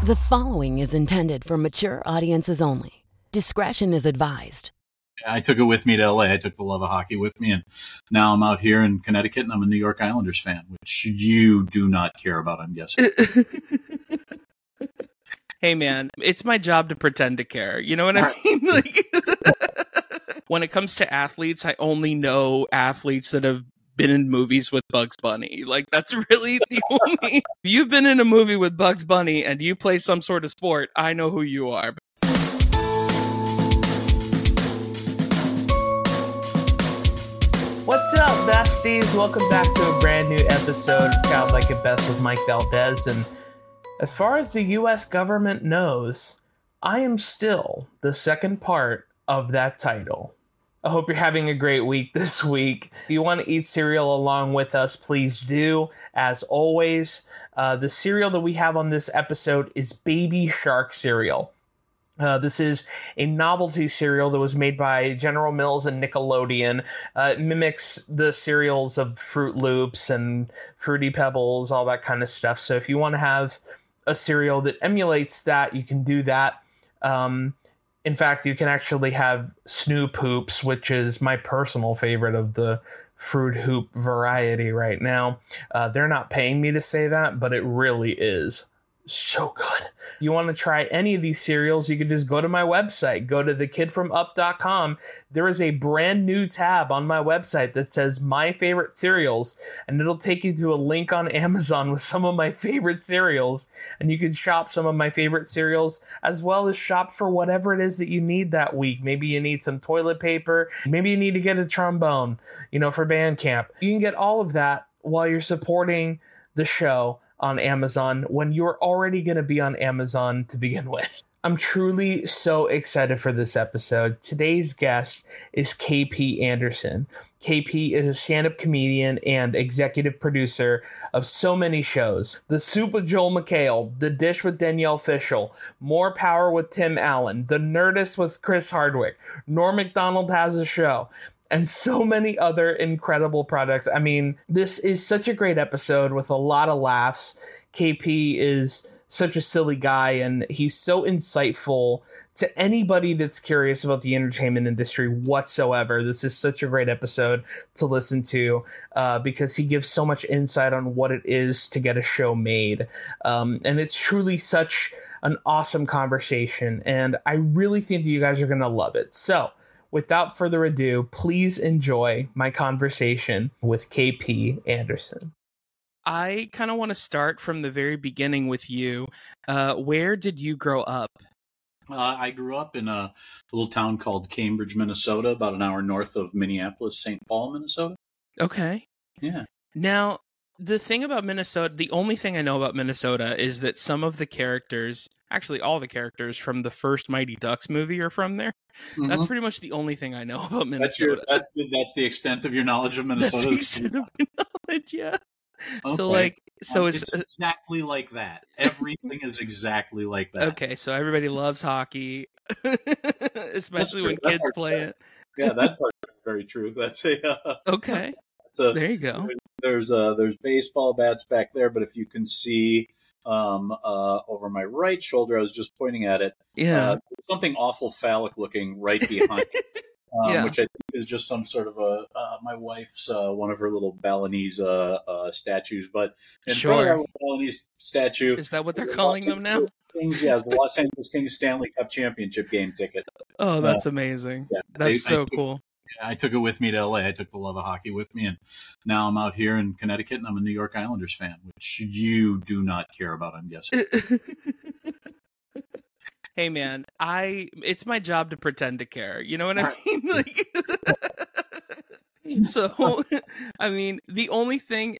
The following is intended for mature audiences only. Discretion is advised. I took it with me to LA. I took the love of hockey with me, and now I'm out here in Connecticut, and I'm a New York Islanders fan, which you do not care about, I'm guessing. Hey, man, it's my job to pretend to care. You know what I mean? Like, when it comes to athletes, I only know athletes that have been in movies with Bugs Bunny. Like, that's really the only... If you've been in a movie with Bugs Bunny and you play some sort of sport, I know who you are. What's up, besties? Welcome back to a brand new episode of Child Like It Best with Mike Valdez. And as far as the U.S. government knows, I am still the second part of that title. I hope you're having a great week this week. If you want to eat cereal along with us, please do. As always, the cereal that we have on this episode is Baby Shark cereal. This is a novelty cereal that was made by General Mills and Nickelodeon. It mimics the cereals of Fruit Loops and Fruity Pebbles, all that kind of stuff. So if you want to have a cereal that emulates that, you can do that. In fact, you can actually have Snoop Hoops, which is my personal favorite of the Fruit Hoop variety right now. They're not paying me to say that, but it really is so good. If you want to try any of these cereals, you can just go to my website. Go to thekidfromup.com. There is a brand new tab on my website that says My Favorite Cereals, and it'll take you to a link on Amazon with some of my favorite cereals, and you can shop some of my favorite cereals as well as shop for whatever it is that you need that week. Maybe you need some toilet paper. Maybe you need to get a trombone, for band camp. You can get all of that while you're supporting the show on Amazon when you're already going to be on Amazon to begin with. I'm truly so excited for this episode. Today's guest is KP Anderson. KP is a stand-up comedian and executive producer of so many shows. The Soup with Joel McHale, The Dish with Danielle Fishel, More Power with Tim Allen, The Nerdist with Chris Hardwick, Norm Macdonald Has a Show, and so many other incredible products. I mean, this is such a great episode with a lot of laughs. KP is such a silly guy, and he's so insightful to anybody that's curious about the entertainment industry whatsoever. This is such a great episode to listen to because he gives so much insight on what it is to get a show made. And it's truly such an awesome conversation, and I really think that you guys are going to love it. So, without further ado, please enjoy my conversation with KP Anderson. I kind of want to start from the very beginning with you. Where did you grow up? I grew up in a little town called Cambridge, Minnesota, about an hour north of Minneapolis, St. Paul, Minnesota. Okay. Yeah. Now, the thing about Minnesota, the only thing I know about Minnesota is that some of the characters, actually all the characters from the first Mighty Ducks movie are from there. Mm-hmm. That's pretty much the only thing I know about Minnesota. That's the extent of your knowledge of Minnesota. That's the extent of my knowledge, yeah. Okay. It's exactly like that. Everything is exactly like that. Okay, so everybody loves hockey, especially when kids play it. Yeah, that part is very true. That's okay. There you go. There's baseball bats back there, but if you can see over my right shoulder, I was just pointing at it. Yeah, something awful phallic looking right behind me, which I think is just some sort of my wife's one of her little Balinese statues. But in front of our Balinese statue, is that what they're calling them now? Kings, the Los Angeles Kings Stanley Cup Championship game ticket. Oh, that's amazing. Yeah, that's so cool. I took it with me to LA. I took the love of hockey with me, and now I'm out here in Connecticut, and I'm a New York Islanders fan, which you do not care about, I'm guessing. Hey, man, it's my job to pretend to care. You know what I mean? Like, so, I mean, the only thing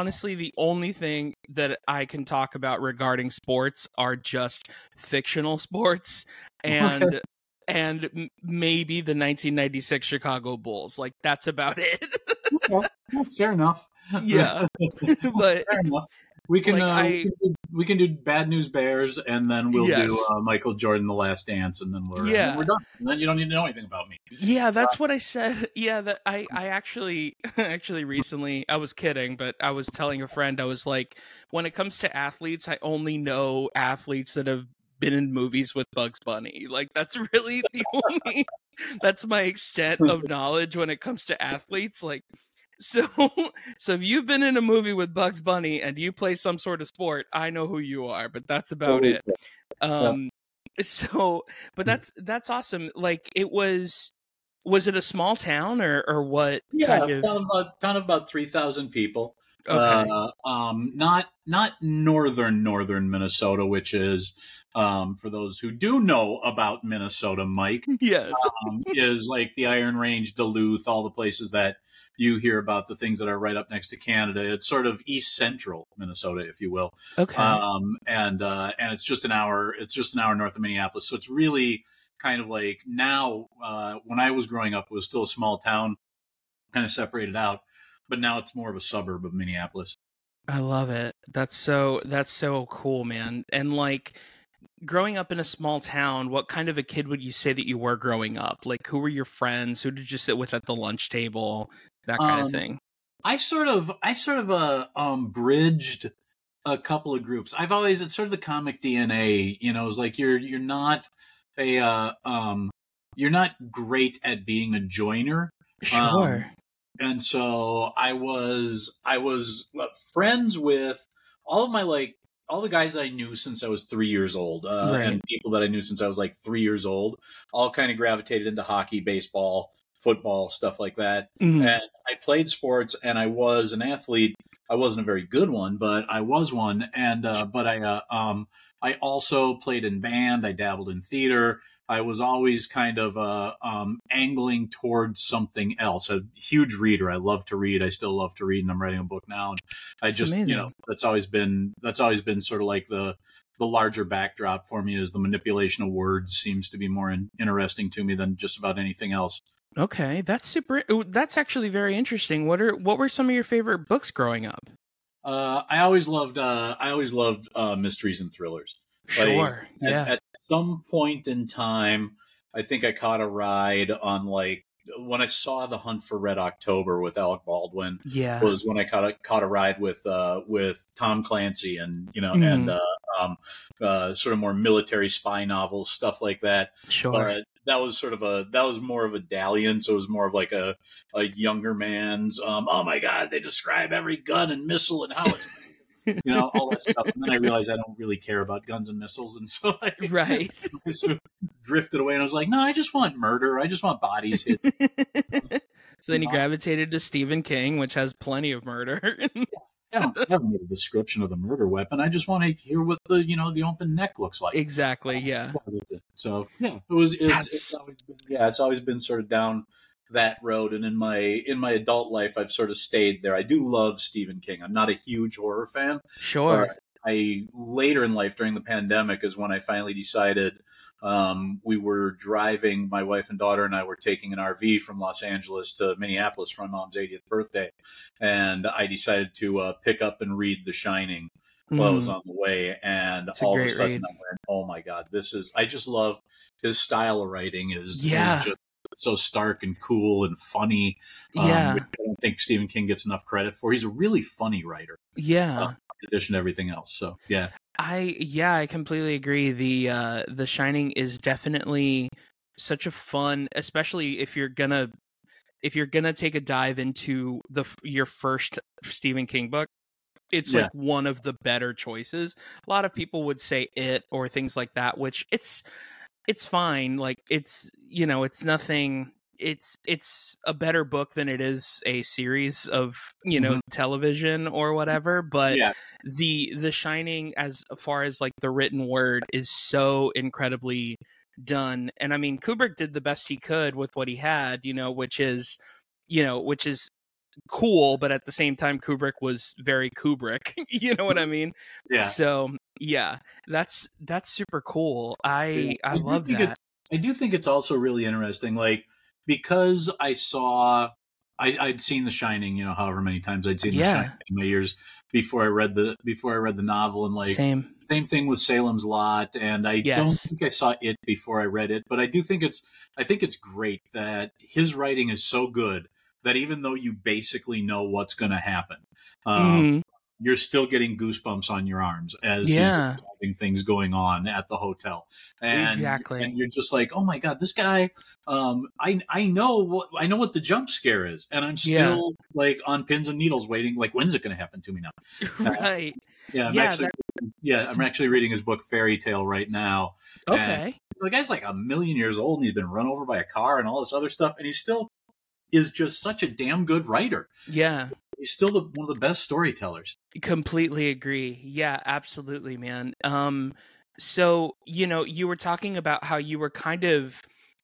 that I can talk about regarding sports are just fictional sports and. Okay. And maybe the 1996 Chicago Bulls. Like, that's about it. Okay. Fair enough. Yeah. But fair enough. We can Bad News Bears, and then we'll Yes. do Michael Jordan, The Last Dance, and then we're done. And then you don't need to know anything about me. Yeah, that's what I said. Yeah, that I actually recently, I was kidding, but I was telling a friend, I was like, when it comes to athletes, I only know athletes that have been in movies with Bugs Bunny. Like, that's really the only, that's my extent of knowledge when it comes to athletes. Like, so if you've been in a movie with Bugs Bunny and you play some sort of sport, I know who you are, but that's about it. So, but that's awesome. Like, was it a small town or what? Yeah, town of about 3,000 people. Okay. Not northern Minnesota, which is, for those who do know about Minnesota, Mike, Yes. is like the Iron Range, Duluth, all the places that you hear about, the things that are right up next to Canada. It's sort of east central Minnesota, if you will. Okay. And it's just an hour north of Minneapolis. So it's really kind of like now, when I was growing up, it was still a small town, kind of separated out, but now it's more of a suburb of Minneapolis. I love it. That's so cool, man. And like, growing up in a small town, what kind of a kid would you say that you were growing up? Like, who were your friends? Who did you sit with at the lunch table? That kind of thing. I sort of bridged a couple of groups. It's sort of the comic DNA, you know. It's like you're not great at being a joiner. Sure. And so I was friends with all the guys that I knew since I was 3 years old, Right. and people that I knew since I was like 3 years old, all kind of gravitated into hockey, baseball, football, stuff like that. Mhm. And I played sports, and I was an athlete. I wasn't a very good one, but I was one. And but I also played in band. I dabbled in theater. I was always kind of angling towards something else. A huge reader. I love to read. I still love to read, and I'm writing a book now. And That's amazing. that's always been sort of like the larger backdrop for me. Is the manipulation of words seems to be more interesting to me than just about anything else. Okay, that's actually very interesting. What were some of your favorite books growing up? I always loved mysteries and thrillers. Sure. Yeah. At some point in time, I think I caught a ride on when I saw The Hunt for Red October with Alec Baldwin. Yeah. Was when I caught a ride with Tom Clancy, and sort of more military spy novels, stuff like that. Sure. That was more of a dalliance. So it was more of like a younger man's, oh my God, they describe every gun and missile and how it's, all that stuff. And then I realized I don't really care about guns and missiles. And so I sort of drifted away, and I was like, no, I just want murder. I just want bodies hit. So then you gravitated to Stephen King, which has plenty of murder. I don't need a description of the murder weapon. I just want to hear what the open neck looks like. Exactly. Yeah. So yeah, it's always been sort of down that road. And in my adult life, I've sort of stayed there. I do love Stephen King. I'm not a huge horror fan. Sure. Later in life, during the pandemic, is when I finally decided. We were driving, my wife and daughter and I were taking an RV from Los Angeles to Minneapolis for my mom's 80th birthday. And I decided to pick up and read The Shining while I was on the way. And all of a sudden I went, oh my God, I just love his style of writing is just so stark and cool and funny. Which I don't think Stephen King gets enough credit for. He's a really funny writer. Yeah. In addition to everything else. So, yeah. I completely agree. The Shining is definitely such a fun, especially if you're gonna take a dive into your first Stephen King book. It's like one of the better choices. A lot of people would say It or things like that, which it's fine. Like it's nothing. It's a better book than it is a series of television or whatever, but the Shining, as far as like the written word, is so incredibly done. And I mean, Kubrick did the best he could with what he had, which is cool, but at the same time Kubrick was very Kubrick. You know what I mean? Yeah. So yeah, that's super cool. I love that. I do think it's also really interesting, like, because I saw I'd seen The Shining, however many times I'd seen The Shining in my years before I read the novel, and same thing with Salem's Lot, and I don't think I saw it before I read it, but I think it's great that his writing is so good that even though you basically know what's going to happen, you're still getting goosebumps on your arms as he's describing things going on at the hotel. And you're just like, oh my God, this guy, I know what the jump scare is. And I'm still like on pins and needles waiting. Like, when's it going to happen to me now? Right. I'm actually reading his book Fairy Tale right now. Okay. And the guy's like 1,000,000 years old and he's been run over by a car and all this other stuff. And he still is just such a damn good writer. Yeah. He's still one of the best storytellers. Completely agree. Yeah, absolutely, man. So, you were talking about how you were kind of,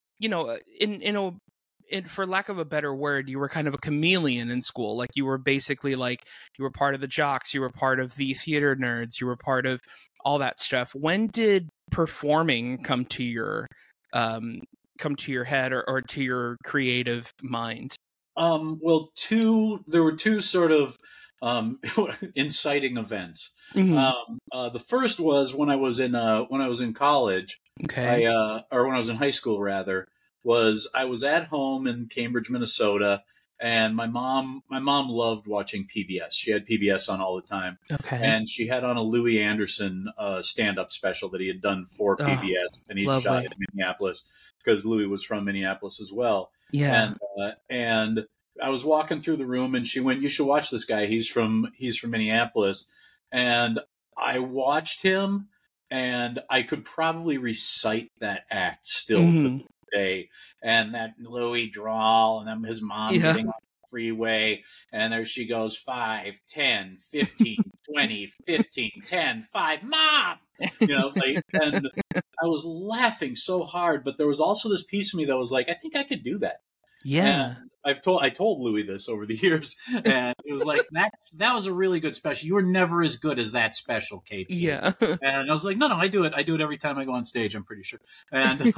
for lack of a better word, you were kind of a chameleon in school. Like, you were basically like, you were part of the jocks, you were part of the theater nerds, you were part of all that stuff. When did performing come to your head or to your creative mind? There were two sort of inciting events. The first was when I was in college. Okay. Or when I was in high school rather, I was at home in Cambridge, Minnesota, and my mom loved watching PBS. She had PBS on all the time. Okay. And she had on a Louis Anderson stand-up special that he had done for PBS, and he'd shot it in Minneapolis because Louis was from Minneapolis as well. Yeah. And I was walking through the room, and she went, "You should watch this guy. He's from Minneapolis." And I watched him, and I could probably recite that act still to this day. And that Louis drawl, and then his mom getting on the freeway, and there she goes, 5, 10, 15, 20, 15, 10, 5, Mom! And I was laughing so hard, but there was also this piece of me that was like, I think I could do that. Yeah. And I told Louis this over the years, and it was like, that was a really good special. You were never as good as that special, Kate. Yeah. And I was like, no, I do it. I do it every time I go on stage, I'm pretty sure. And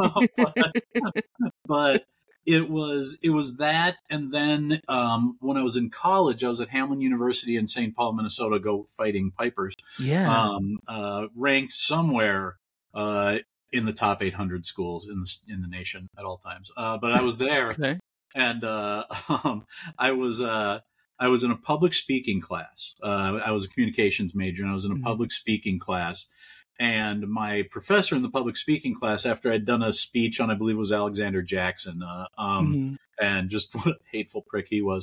but it was that, and then when I was in college, I was at Hamline University in St. Paul, Minnesota, go Fighting Pipers. Yeah. Ranked somewhere in the top 800 schools in the nation at all times. But I was there. Okay. And I was in a public speaking class. I was a communications major, and I was in a public speaking class. And my professor in the public speaking class, after I'd done a speech on, I believe it was Alexander Jackson, and just what a hateful prick he was.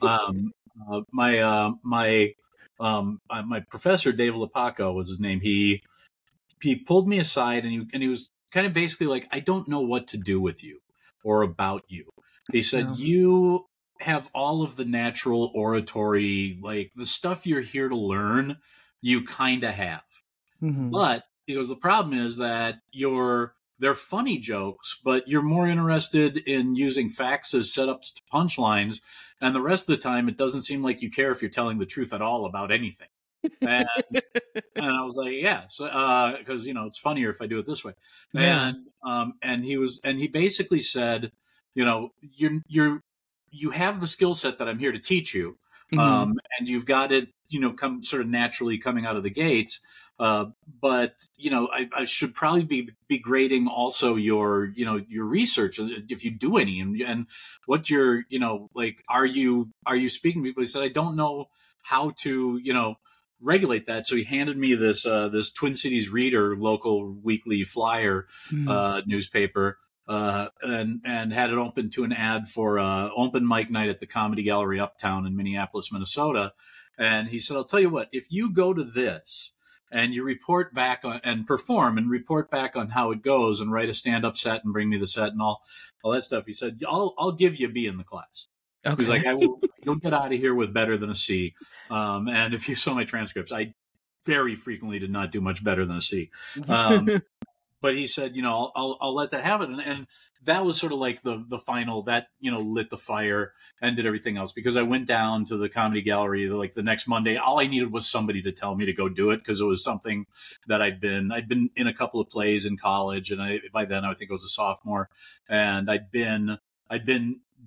My professor, Dave Lepaco was his name. He pulled me aside, and he was kind of basically like, I don't know what to do with you or about you. He said, you have all of the natural oratory, like the stuff you're here to learn, you kind of have. But he goes, the problem is that they're funny jokes, but you're more interested in using facts as setups to punchlines. And the rest of the time, it doesn't seem like you care if you're telling the truth at all about anything. And I was like, yeah, so because it's funnier if I do it this way. Yeah. And he basically said, you have the skill set that I'm here to teach you, and you've got it, come sort of naturally coming out of the gates. But I should probably be grading also your research if you do any, and what you're are you speaking to people? He said, I don't know how to regulate that. So he handed me this Twin Cities Reader local weekly flyer newspaper, and had it open to an ad for open mic night at the Comedy Gallery Uptown in Minneapolis, Minnesota. And he said, I'll tell you what, if you go to this and you report back on and perform and report back on how it goes and write a stand-up set and bring me the set and all that stuff, he said, I'll give you a B in the class. Okay. He's like, you'll get out of here with better than a C. And if you saw my transcripts, I very frequently did not do much better than a C. But he said, I'll let that happen. And that was sort of like the final that, lit the fire and did everything else, because I went down to the Comedy Gallery like the next Monday. All I needed was somebody to tell me to go do it, because it was something that I'd been in a couple of plays in college. And by then I think I was a sophomore, and I'd been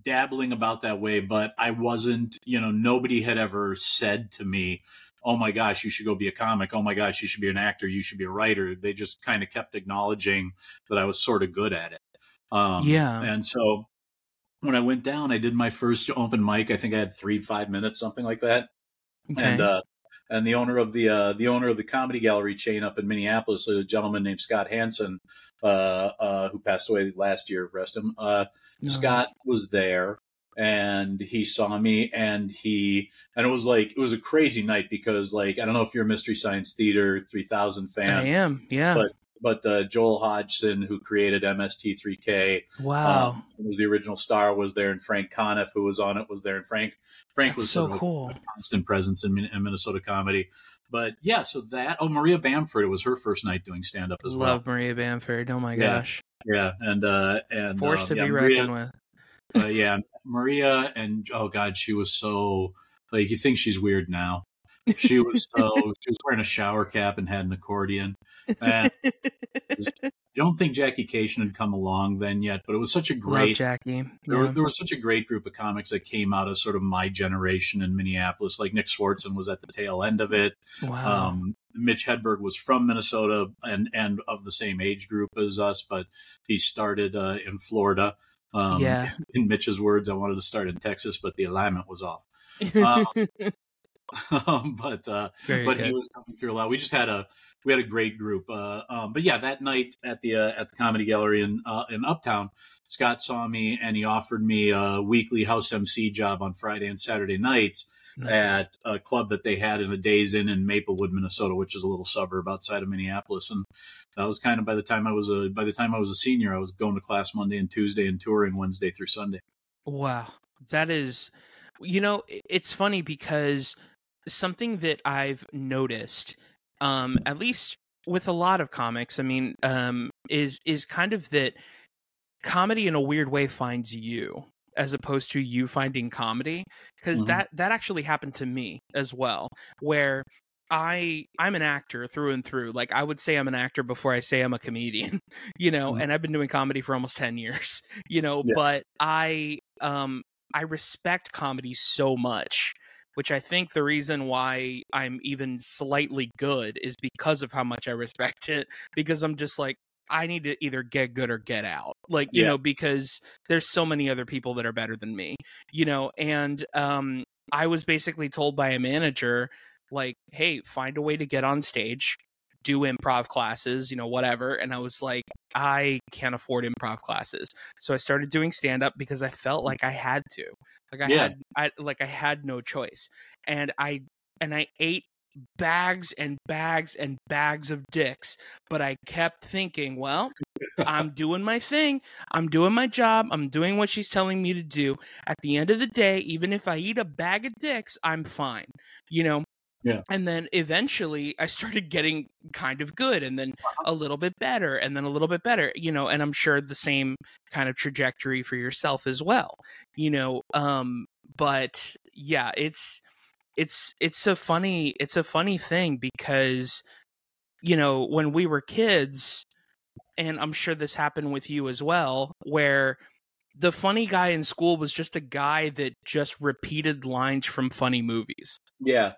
dabbling about that way, but I wasn't, nobody had ever said to me, oh my gosh, you should go be a comic. Oh my gosh, you should be an actor. You should be a writer. They just kind of kept acknowledging that I was sort of good at it. And so when I went down, I did my first open mic. I think I had 5 minutes, something like that. Okay. And the owner of the Comedy Gallery chain up in Minneapolis, a gentleman named Scott Hansen, who passed away last year, rest him. Scott was there, and he saw me, and it was a crazy night because, like, I don't know if you're a Mystery Science Theater 3000 fan. I am, yeah. But Joel Hodgson, who created MST3K, wow, was the original star, was there, and Frank Conniff, who was on it, was there, and Frank was so cool, a constant presence in Minnesota comedy. But yeah, so Maria Bamford, it was her first night doing stand up as well. Love Maria Bamford. Oh my gosh, yeah, and forced to be reckoned with. Yeah, Maria, and oh god, she was so, like, you think she's weird now. She was wearing a shower cap and had an accordion. And I don't think Jackie Cation had come along then yet, but it was such a great, love Jackie. There was such a great group of comics that came out of sort of my generation in Minneapolis. Like Nick Swartzen was at the tail end of it. Wow. Mitch Hedberg was from Minnesota and of the same age group as us, but he started in Florida. In Mitch's words, I wanted to start in Texas, but the alignment was off. But he was coming through a lot. We had a great group. But yeah, that night at the Comedy Gallery in Uptown, Scott saw me and he offered me a weekly house MC job on Friday and Saturday nights at a club that they had in a Days Inn in Maplewood, Minnesota, which is a little suburb outside of Minneapolis. And that was kind of by the time I was a senior, I was going to class Monday and Tuesday and touring Wednesday through Sunday. Wow, that is, it's funny because something that I've noticed, at least with a lot of comics, I mean, is kind of that comedy in a weird way finds you as opposed to you finding comedy, because that actually happened to me as well, where I'm an actor through and through. Like, I would say I'm an actor before I say I'm a comedian, and I've been doing comedy for almost 10 years, but I respect comedy so much, which I think the reason why I'm even slightly good is because of how much I respect it, because I'm just like, I need to either get good or get out. Like, because there's so many other people that are better than me, and I was basically told by a manager, like, hey, find a way to get on stage, do improv classes, whatever. And I was like, I can't afford improv classes. So I started doing stand up because I felt like I had to. Like I had no choice. And I ate bags and bags and bags of dicks, but I kept thinking, well, I'm doing my thing. I'm doing my job. I'm doing what she's telling me to do. At the end of the day, even if I eat a bag of dicks, I'm fine, Yeah. And then eventually I started getting kind of good, and then a little bit better, and then a little bit better, and I'm sure the same kind of trajectory for yourself as well, but yeah, it's a funny thing because, when we were kids, and I'm sure this happened with you as well, where the funny guy in school was just a guy that just repeated lines from funny movies. Yeah.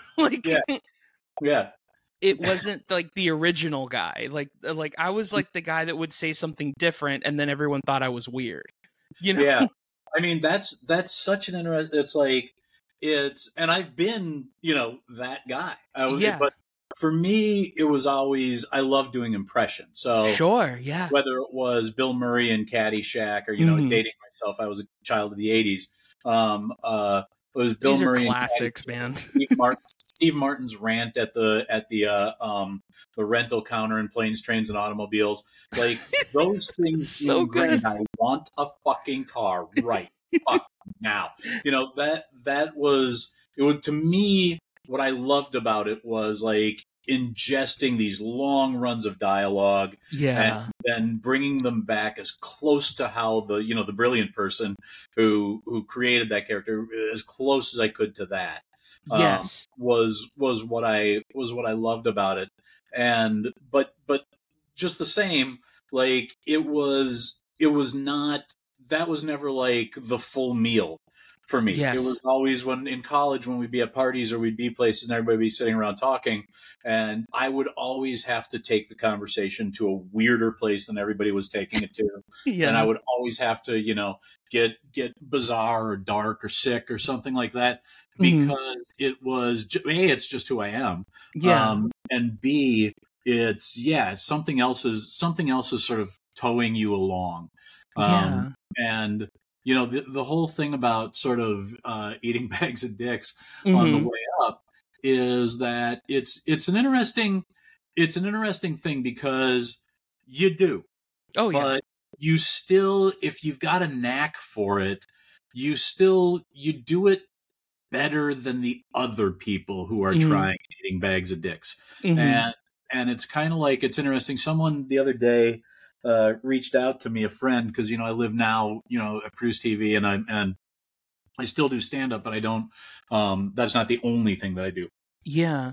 Yeah. It wasn't like the original guy. Like I was like the guy that would say something different and then everyone thought I was weird. Yeah. I mean, that's such an interesting, and I've been, that guy. But for me, it was always, I love doing impressions. So sure, yeah. Whether it was Bill Murray in Caddyshack or, dating myself, I was a child of the 80s. It was Bill These Murray are classics, man. Steve Martin's rant at the rental counter in Planes, Trains, and Automobiles. Like, those things so good. I want a fucking car right now. That was, it was, to me, what I loved about it was like ingesting these long runs of dialogue, and then bringing them back as close to how the brilliant person who created that character, as close as I could to that. Yes, was what I loved about it, and but just the same, like it was not never like the full meal for me. Yes. It was always when in college, when we'd be at parties or we'd be places and everybody would be sitting around talking, and I would always have to take the conversation to a weirder place than everybody was taking it to. Yeah. And I would always have to, get bizarre or dark or sick or something like that, because it was A, it's just who I am. Yeah. And B, it's something else is sort of towing you along. And the whole thing about sort of eating bags of dicks on the way up is that it's an interesting thing, because you do. Oh yeah. But you still, if you've got a knack for it, you do it better than the other people who are trying eating bags of dicks. And it's kind of like, it's interesting. Someone the other day reached out to me, a friend, because I live now at Cruise TV, and I still do stand up, but I don't. That's not the only thing that I do. Yeah.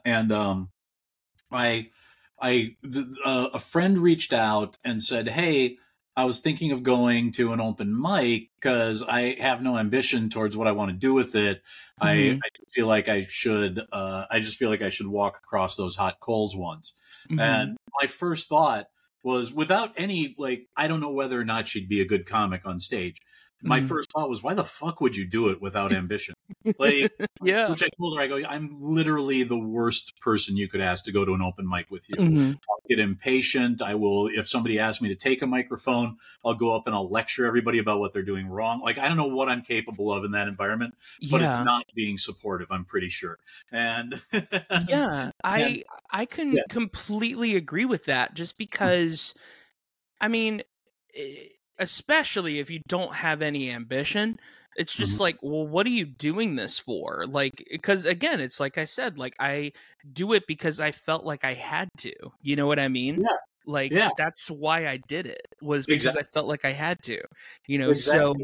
A friend reached out and said, "Hey, I was thinking of going to an open mic because I have no ambition towards what I want to do with it. I feel like I should. I just feel like I should walk across those hot coals once." And my first thought was, without any, like, I don't know whether or not she'd be a good comic on stage. My first thought was, why the fuck would you do it without ambition? Like, yeah. Which I told her, I go, I'm literally the worst person you could ask to go to an open mic with you. I'll get impatient. I will, if somebody asks me to take a microphone, I'll go up and I'll lecture everybody about what they're doing wrong. Like, I don't know what I'm capable of in that environment, but it's not being supportive, I'm pretty sure. And I can completely agree with that, just because, I mean, especially if you don't have any ambition, it's just like, well, what are you doing this for? Like, because again, it's like I said, like, I do it because I felt like I had to, you know what I mean? Yeah. Like, that's why I did it, was because I felt like I had to, so,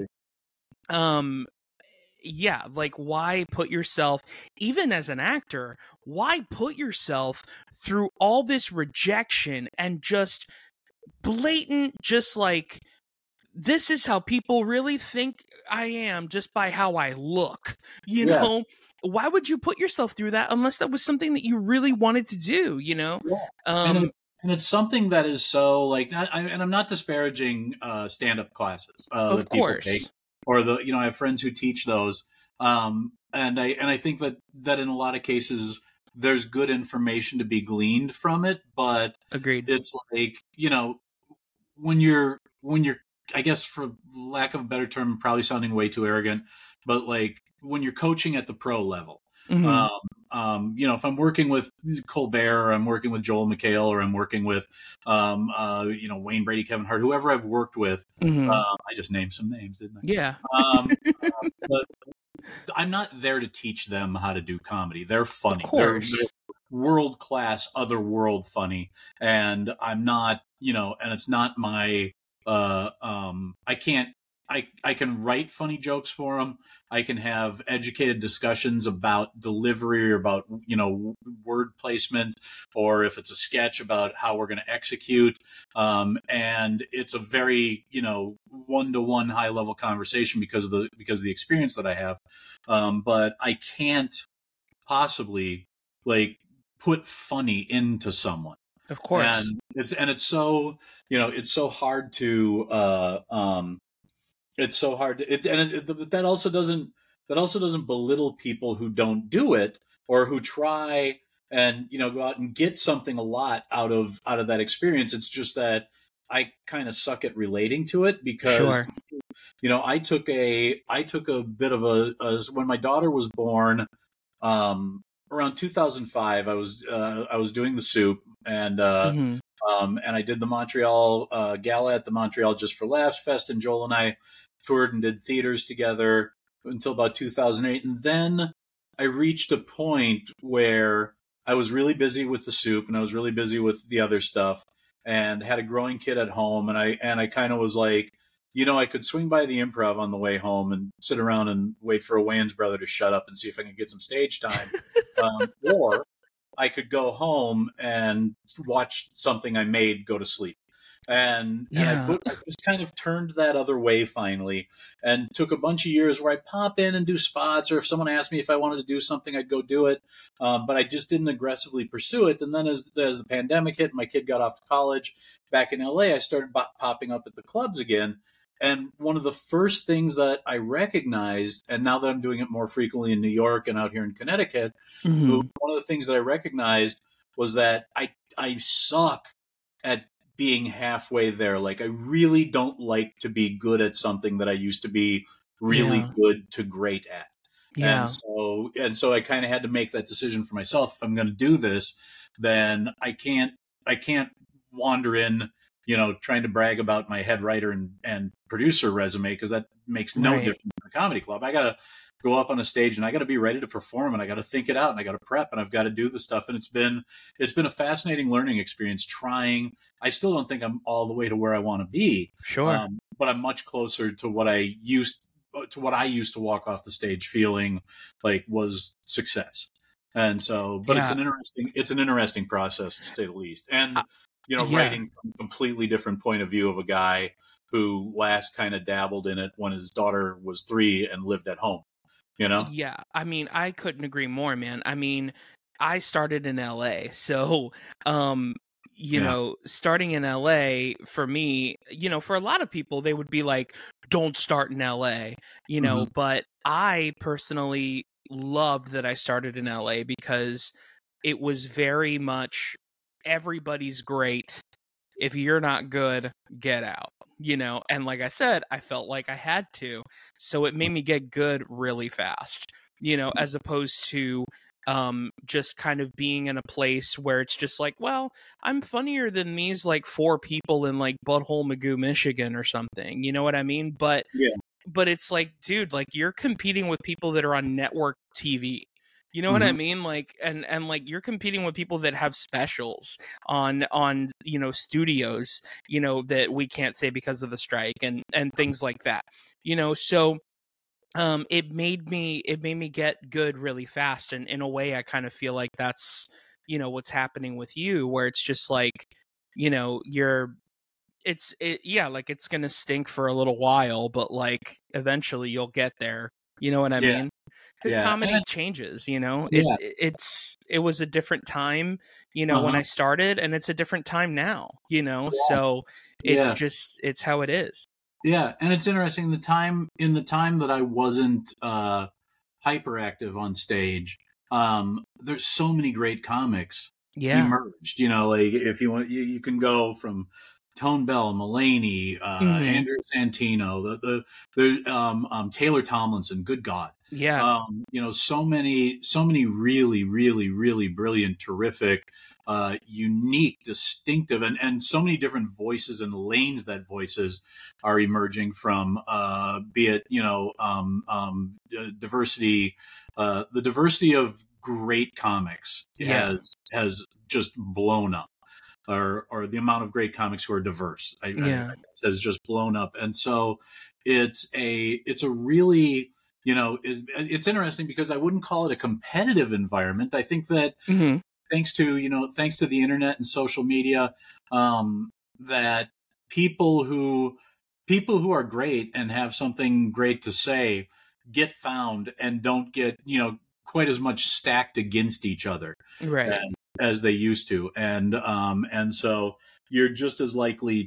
like, why put yourself, even as an actor, why put yourself through all this rejection and just blatant, just like, this is how people really think I am just by how I look, you know? Why would you put yourself through that unless that was something that you really wanted to do, And it's something that is so, like, and I'm not disparaging stand-up classes of course. People take, or I have friends who teach those. And I think that in a lot of cases there's good information to be gleaned from it, but agreed. It's like, when you're I guess, for lack of a better term, probably sounding way too arrogant, but like when you're coaching at the pro level, if I'm working with Colbert, or I'm working with Joel McHale, or I'm working with, Wayne Brady, Kevin Hart, whoever I've worked with, I just named some names, didn't I? Yeah. But I'm not there to teach them how to do comedy. They're funny. Of course. They're world-class, otherworld funny. And I'm not, and it's not my, I can write funny jokes for them. I can have educated discussions about delivery, or about, word placement, or if it's a sketch, about how we're going to execute. And it's a very, one-to-one high level conversation because of the experience that I have. But I can't possibly, like, put funny into someone. Of course. And it's so, it's so hard to, that also doesn't belittle people who don't do it, or who try and, go out and get something a lot out of that experience. It's just that I kind of suck at relating to it, because, I took a bit of when my daughter was born, around 2005, I was doing the Soup, and I did the Montreal gala at the Montreal Just for Laughs Fest, and Joel and I toured and did theaters together until about 2008. And then I reached a point where I was really busy with the Soup, and I was really busy with the other stuff, and had a growing kid at home, and I kind of was like, I could swing by the Improv on the way home and sit around and wait for a Wayans brother to shut up and see if I can get some stage time. Or I could go home and watch something I made, go to sleep. And Yeah. I just kind of turned that other way finally, and took a bunch of years where I'd pop in and do spots, or if someone asked me if I wanted to do something, I'd go do it. But I just didn't aggressively pursue it. And then as the pandemic hit, and my kid got off to college back in LA, I started popping up at the clubs again. And one of the first things that I recognized, and now that I'm doing it more frequently in New York and out here in Connecticut, one of the things that I recognized was that I suck at being halfway there. Like, I really don't like to be good at something that I used to be really good to great at. Yeah. And so I kind of had to make that decision for myself. If I'm going to do this, then I can't wander in, trying to brag about my head writer and producer resume, because that makes no difference in a comedy club. I got to go up on a stage, and I got to be ready to perform, and I got to think it out, and I got to prep, and I've got to do the stuff. And it's been a fascinating learning experience trying. I still don't think I'm all the way to where I want to be. Sure. But I'm much closer to what I used to walk off the stage feeling like was success. And so, but it's an interesting process, to say the least. And, writing from a completely different point of view of a guy who last kind of dabbled in it when his daughter was 3 and lived at home. Yeah, I mean, I couldn't agree more, man. I mean, I started in LA, so starting in LA for me, for a lot of people, they would be like, don't start in LA, but I personally loved that I started in LA because it was very much everybody's great. If you're not good, get out. And like I said, I felt like I had to. So it made me get good really fast, as opposed to just kind of being in a place where it's just like, well, I'm funnier than these like 4 people in like Butthole Magoo, Michigan or something. You know what I mean? But it's like, dude, like you're competing with people that are on network TV. You know what I mean? Like, and like you're competing with people that have specials on, studios, that we can't say because of the strike and things like that, so, it made me get good really fast. And in a way, I kind of feel like that's, what's happening with you, where it's just like, it's going to stink for a little while, but like eventually you'll get there. You know what I mean? Because comedy changes, it was a different time, when I started, and it's a different time now, so it's just, it's how it is. Yeah. And it's interesting, in the time that I wasn't hyperactive on stage, there's so many great comics emerged, like if you want, you can go from Tone Bell, Mulaney, Andrew Santino, the Taylor Tomlinson. Good God, so many really, really, really brilliant, terrific, unique, distinctive, and so many different voices and lanes that voices are emerging from. Be it diversity, the diversity of great comics has just blown up. Or the amount of great comics who are diverse has just blown up. And so it's a really, it's interesting because I wouldn't call it a competitive environment. I think that thanks to the internet and social media, that people who are great and have something great to say get found and don't get, quite as much stacked against each other. Right. As they used to. And so you're just as likely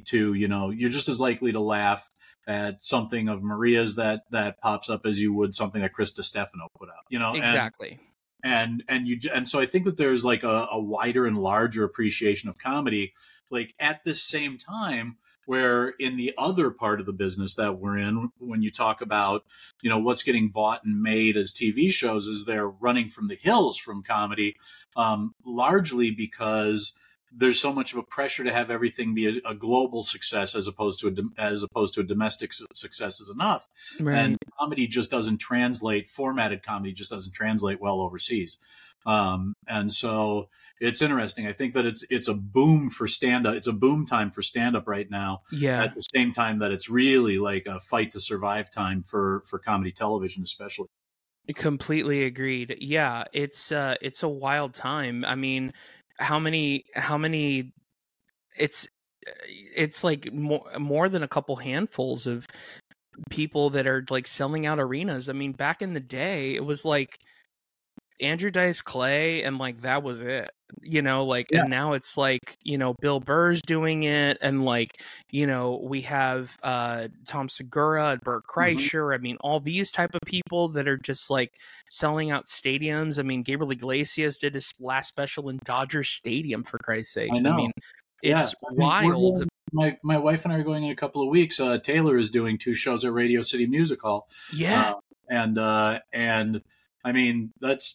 to, laugh at something of Maria's that pops up as you would something that Chris DiStefano put out, Exactly. And so I think that there's like a wider and larger appreciation of comedy, like at this same time, where in the other part of the business that we're in, when you talk about, what's getting bought and made as TV shows, is they're running from the hills from comedy, largely because there's so much of a pressure to have everything be a global success as opposed to a domestic success is enough. Right. And comedy just doesn't translate. Formatted comedy just doesn't translate well overseas. And so it's interesting. I think that it's a boom for stand-up. It's a boom time for stand-up right now. Yeah. At the same time that it's really like a fight to survive time for comedy television, especially. Completely agreed. Yeah, it's a wild time. I mean, how many it's it's like more than a couple handfuls of people that are like selling out arenas. I mean, back in the day, it was like Andrew Dice Clay and like that was it, like, and now it's like, Bill Burr's doing it, and like, we have Tom Segura and Bert Kreischer. I mean, all these type of people that are just like selling out stadiums. I mean, Gabriel Iglesias did his last special in Dodger Stadium, for Christ's sakes. I mean, it's wild. My wife and I are going in a couple of weeks. Taylor is doing 2 shows at Radio City Music Hall. Yeah. And I mean,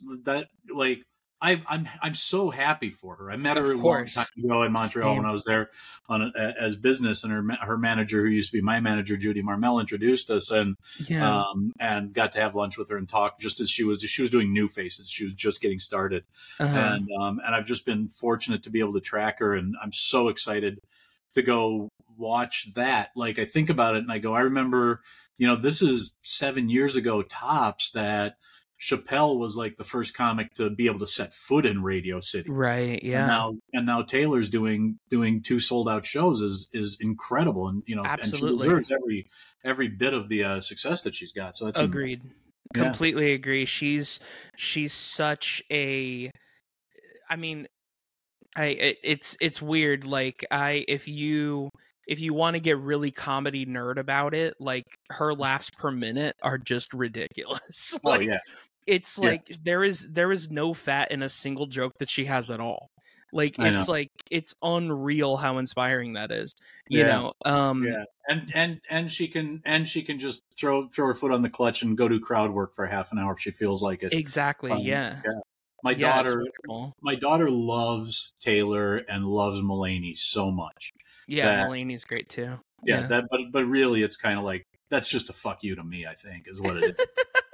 I'm so happy for her. I met her a long time ago in Montreal when I was there as business, and her manager, who used to be my manager, Judy Marmel, introduced us, and got to have lunch with her and talk just as she was doing New Faces. She was just getting started, and I've just been fortunate to be able to track her, and I'm so excited to go watch that. Like, I think about it and I go, I remember, this is 7 years ago tops that Chappelle was like the first comic to be able to set foot in Radio City. Right. Yeah. And now Taylor's doing 2 sold out shows is incredible. And, absolutely, and she deserves every bit of the success that she's got. So that's agreed. Completely agree. She's such a, I mean, it's weird. Like if you want to get really comedy nerd about it, like her laughs per minute are just ridiculous. Like, it's like there is no fat in a single joke that she has at all. Like, it's like, it's unreal how inspiring that is. You know. And she can just throw her foot on the clutch and go do crowd work for half an hour if she feels like it. Exactly. Yeah. My daughter loves Taylor and loves Mulaney so much. Yeah, Mulaney's great too. But really, it's kind of like, that's just a fuck you to me, I think, is what it is.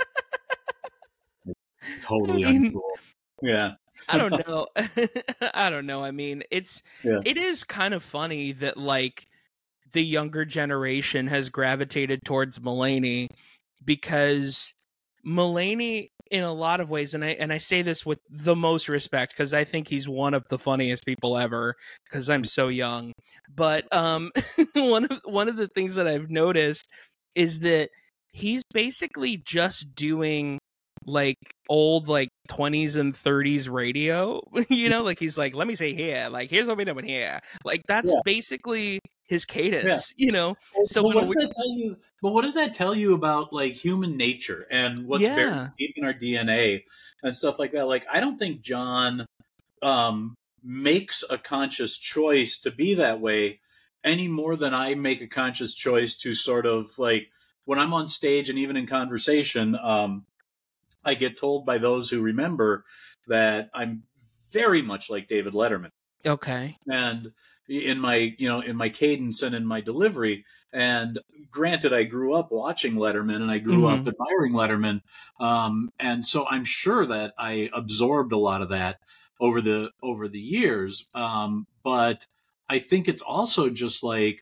Totally uncool. Yeah. I don't know. I don't know. I mean, it is kind of funny that like the younger generation has gravitated towards Mulaney, because Mulaney, in a lot of ways, and I say this with the most respect, because I think he's one of the funniest people ever, because I'm so young. But one of the things that I've noticed is that he's basically just doing like old like 20s and 30s radio, like he's like, let me say here, like here's what we doing here, like that's basically his cadence. So what does that tell you about like human nature and what's very deep in our DNA and stuff like that? Like, I don't think John makes a conscious choice to be that way any more than I make a conscious choice to sort of like, when I'm on stage and even in conversation, I get told by those who remember that I'm very much like David Letterman. Okay. And in my cadence and in my delivery. And granted, I grew up watching Letterman and I grew up admiring Letterman. And so I'm sure that I absorbed a lot of that over the years. But I think it's also just like,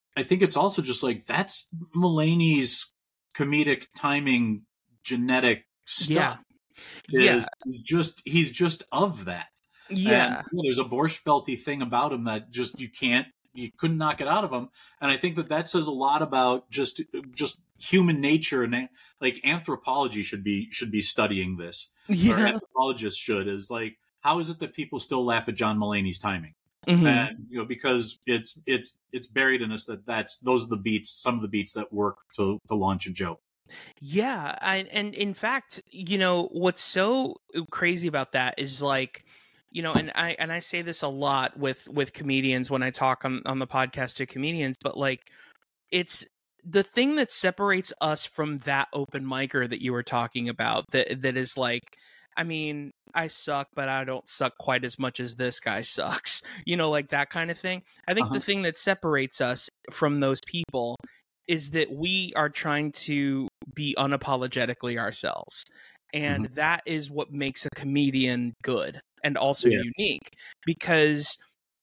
that's Mulaney's comedic timing genetic stuff. He's just of that. And there's a Borscht Belty thing about him that just you couldn't knock it out of him. And I think that says a lot about just human nature, and like anthropology should be studying this. Or anthropologists should, is like, how is it that people still laugh at John Mulaney's timing? And because it's buried in us those are the beats, some of the beats that work to launch a joke. Yeah, and in fact, what's so crazy about that is like, and I say this a lot with comedians when I talk on the podcast to comedians, but like, it's the thing that separates us from that open micer that you were talking about, that is like, I mean, I suck, but I don't suck quite as much as this guy sucks, like that kind of thing. I think the thing that separates us from those people is that we are trying to be unapologetically ourselves. And that is what makes a comedian good and also unique, because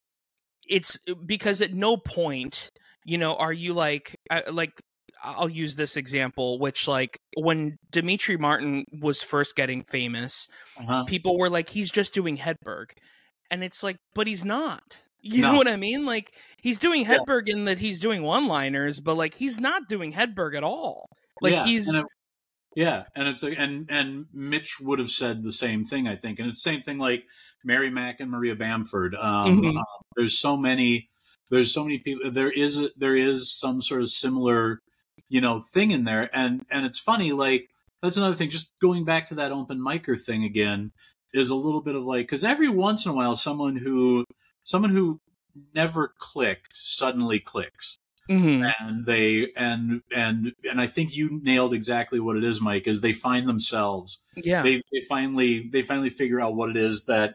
at no point, are you like I'll use this example, which like when Demetri Martin was first getting famous, people were like, he's just doing Hedberg. and it's like, but he's not. You know what I mean? Like, he's doing Hedberg in that he's doing one-liners, but like he's not doing Hedberg at all. Like he's and it's like, and Mitch would have said the same thing, I think, and it's the same thing like Mary Mack and Maria Bamford. There's so many people. There is some sort of similar, thing in there, and it's funny. Like that's another thing. Just going back to that open micer thing again is a little bit of like, because every once in a while, someone who never clicked suddenly clicks. And I think you nailed exactly what it is, Mike, is they find themselves. Yeah. They finally figure out what it is that,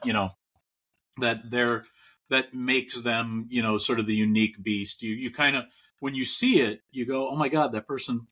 that makes them, sort of the unique beast. You kind of, when you see it, you go, oh my God, that person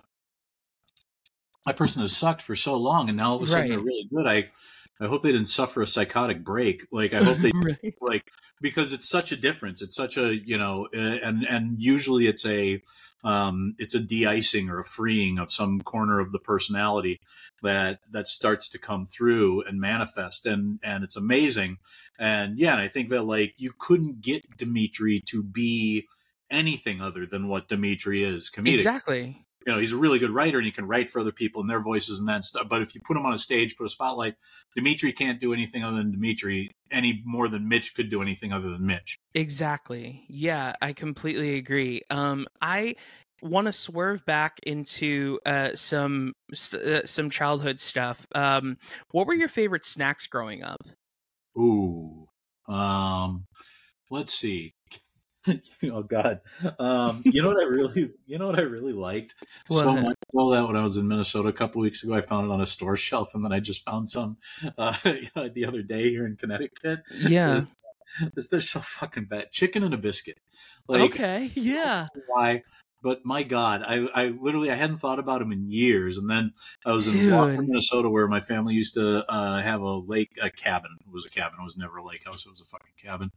has sucked for so long. And now all of a sudden they're really good. I hope they didn't suffer a psychotic break. Like, I hope they like, because it's such a difference. It's such a, and usually it's a de-icing or a freeing of some corner of the personality that starts to come through and manifest. And it's amazing. And I think that like, you couldn't get Dimitri to be anything other than what Dimitri is, comedic. Exactly. He's a really good writer and he can write for other people and their voices and that stuff. But if you put him on a stage, put a spotlight, Dimitri can't do anything other than Dimitri any more than Mitch could do anything other than Mitch. Exactly. Yeah, I completely agree. I want to swerve back into some childhood stuff. What were your favorite snacks growing up? Ooh, let's see. Oh God. You know what I really liked so much so that when I was in Minnesota a couple weeks ago, I found it on a store shelf, and then I just found some the other day here in Connecticut. Yeah. They're so fucking bad. Chicken and a biscuit. Like, okay. Yeah. Why? But my God, I literally, I hadn't thought about them in years. And then I was in Walker, Minnesota, where my family used to have a cabin. It was a cabin. It was never a lake house. It was a fucking cabin.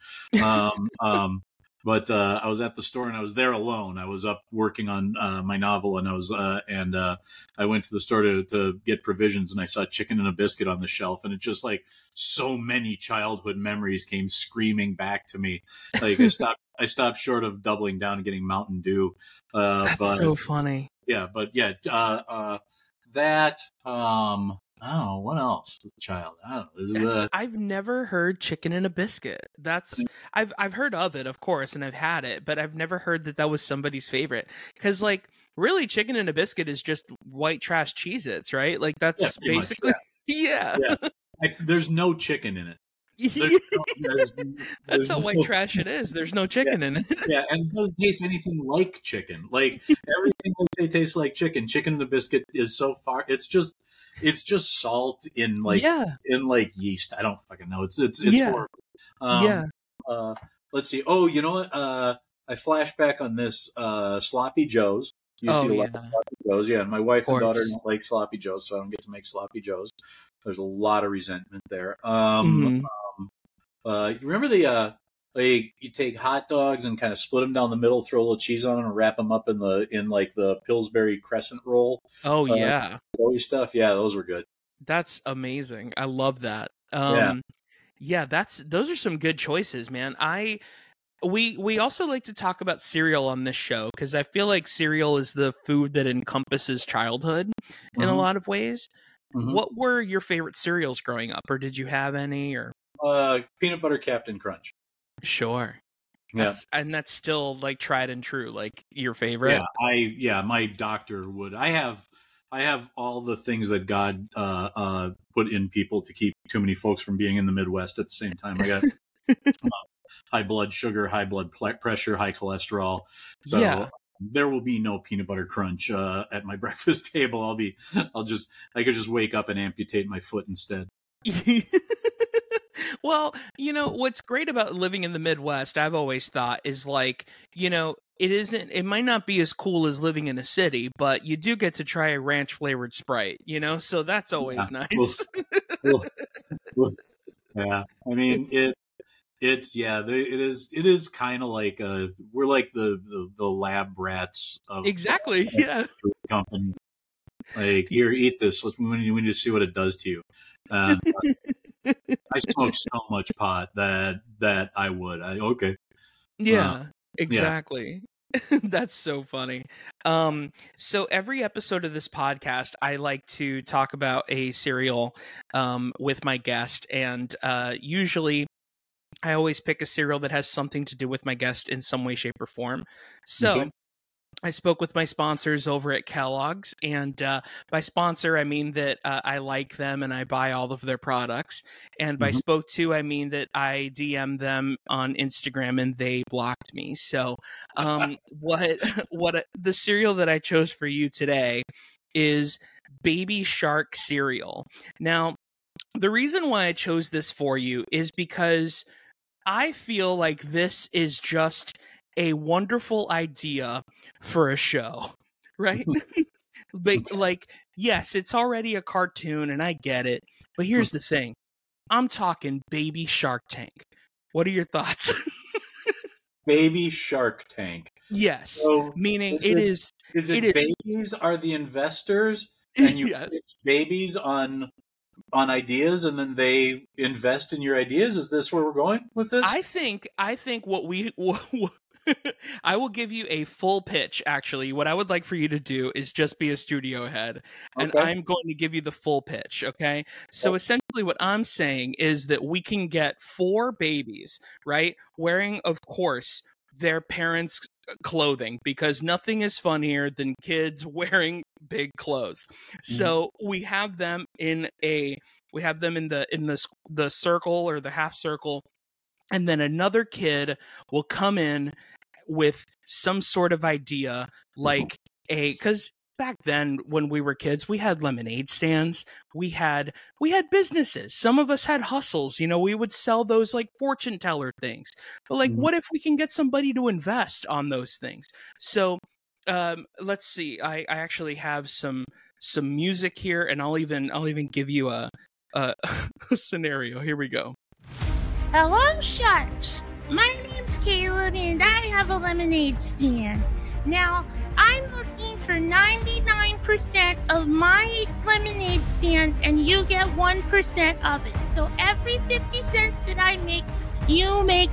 But I was at the store and I was there alone. I was up working on my novel, and I went to the store to get provisions, and I saw chicken and a biscuit on the shelf, and it just like so many childhood memories came screaming back to me. Like I stopped short of doubling down and getting Mountain Dew. That's so funny. Yeah, but yeah, that. I don't know what else. Child, I don't know. I've never heard chicken and a biscuit. I've heard of it, of course, and I've had it, but I've never heard that was somebody's favorite. Because like, really, chicken and a biscuit is just white trash Cheez-Its, right? Like that's basically yeah. There's no chicken in it. That's how white trash it is. There's no chicken in it. Yeah, and it doesn't taste anything like chicken. Like everything they taste like chicken. Chicken and the biscuit is so far. It's just salt in like yeast. I don't fucking know. It's horrible. Let's see. Oh, you know what? I flash back on this Sloppy Joes. You see a lot of Sloppy Joes. Yeah, and my wife and daughter don't like Sloppy Joes, so I don't get to make Sloppy Joes. There's a lot of resentment there. You remember you take hot dogs and kind of split them down the middle, throw a little cheese on them, and wrap them up in the Pillsbury crescent roll. Oh yeah, stuff. Yeah, those were good. That's amazing. I love that. Those are some good choices, man. We also like to talk about cereal on this show because I feel like cereal is the food that encompasses childhood in a lot of ways. What were your favorite cereals growing up, or did you have any? Or peanut butter Captain Crunch. Sure. And that's still like tried and true, like your favorite. My doctor would. I have all the things that God put in people to keep too many folks from being in the Midwest at the same time. I got high blood sugar, high blood pressure, high cholesterol. So there will be no peanut butter crunch at my breakfast table. I could just wake up and amputate my foot instead. Well, what's great about living in the Midwest, I've always thought, is like, it might not be as cool as living in a city, but you do get to try a ranch flavored Sprite, so that's always nice. Yeah. I mean, it is kind of like we're like the lab rats of exactly. Yeah. Company. Like, here, eat this. We need to see what it does to you. I smoke so much pot that I would. Okay. Yeah, exactly. That's so funny. So every episode of this podcast, I like to talk about a cereal with my guest, and usually I always pick a cereal that has something to do with my guest in some way, shape, or form. So I spoke with my sponsors over at Kellogg's, and by sponsor, I mean that I like them and I buy all of their products. And by spoke to, I mean that I DM them on Instagram and they blocked me. So what the cereal that I chose for you today is Baby Shark cereal. Now, the reason why I chose this for you is because I feel like this is just a wonderful idea for a show, right? But like, yes, it's already a cartoon and I get it, but here's the thing. I'm talking Baby Shark Tank. What are your thoughts? Baby Shark Tank. Yes. So meaning is it babies are the investors and you pitch babies on ideas and then they invest in your ideas? Is this where we're going with this? I think what I will give you a full pitch. Actually, what I would like for you to do is just be a studio head, and I'm going to give you the full pitch. Okay. So essentially what I'm saying is that we can get 4 babies, right? Wearing, of course, their parents' clothing, because nothing is funnier than kids wearing big clothes. So we have them in the circle or the half circle, and then another kid will come in with some sort of idea, like because back then when we were kids, we had lemonade stands, we had businesses, some of us had hustles, we would sell those like fortune teller things, but like what if we can get somebody to invest on those things? So let's see, I actually have some music here, and I'll even give you a scenario. Here we go. Hello, sharks. My name's Caleb, and I have a lemonade stand. Now, I'm looking for 99% of my lemonade stand, and you get 1% of it. So every 50 cents that I make, you make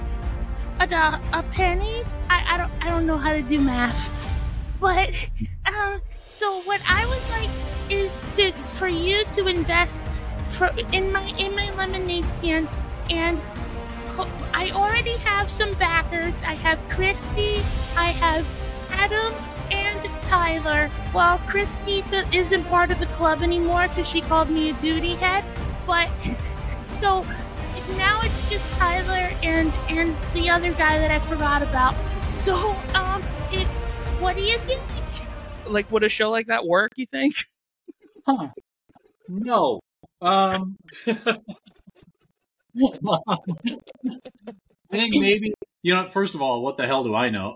a penny. I don't know how to do math, but so what I would like is for you to invest in my lemonade stand, and I already have some backers. I have Christy, I have Adam, and Tyler. Well, Christy isn't part of the club anymore because she called me a duty head. But so now it's just Tyler and the other guy that I forgot about. So what do you think? Like, would a show like that work, you think? No. I think maybe, first of all, what the hell do I know?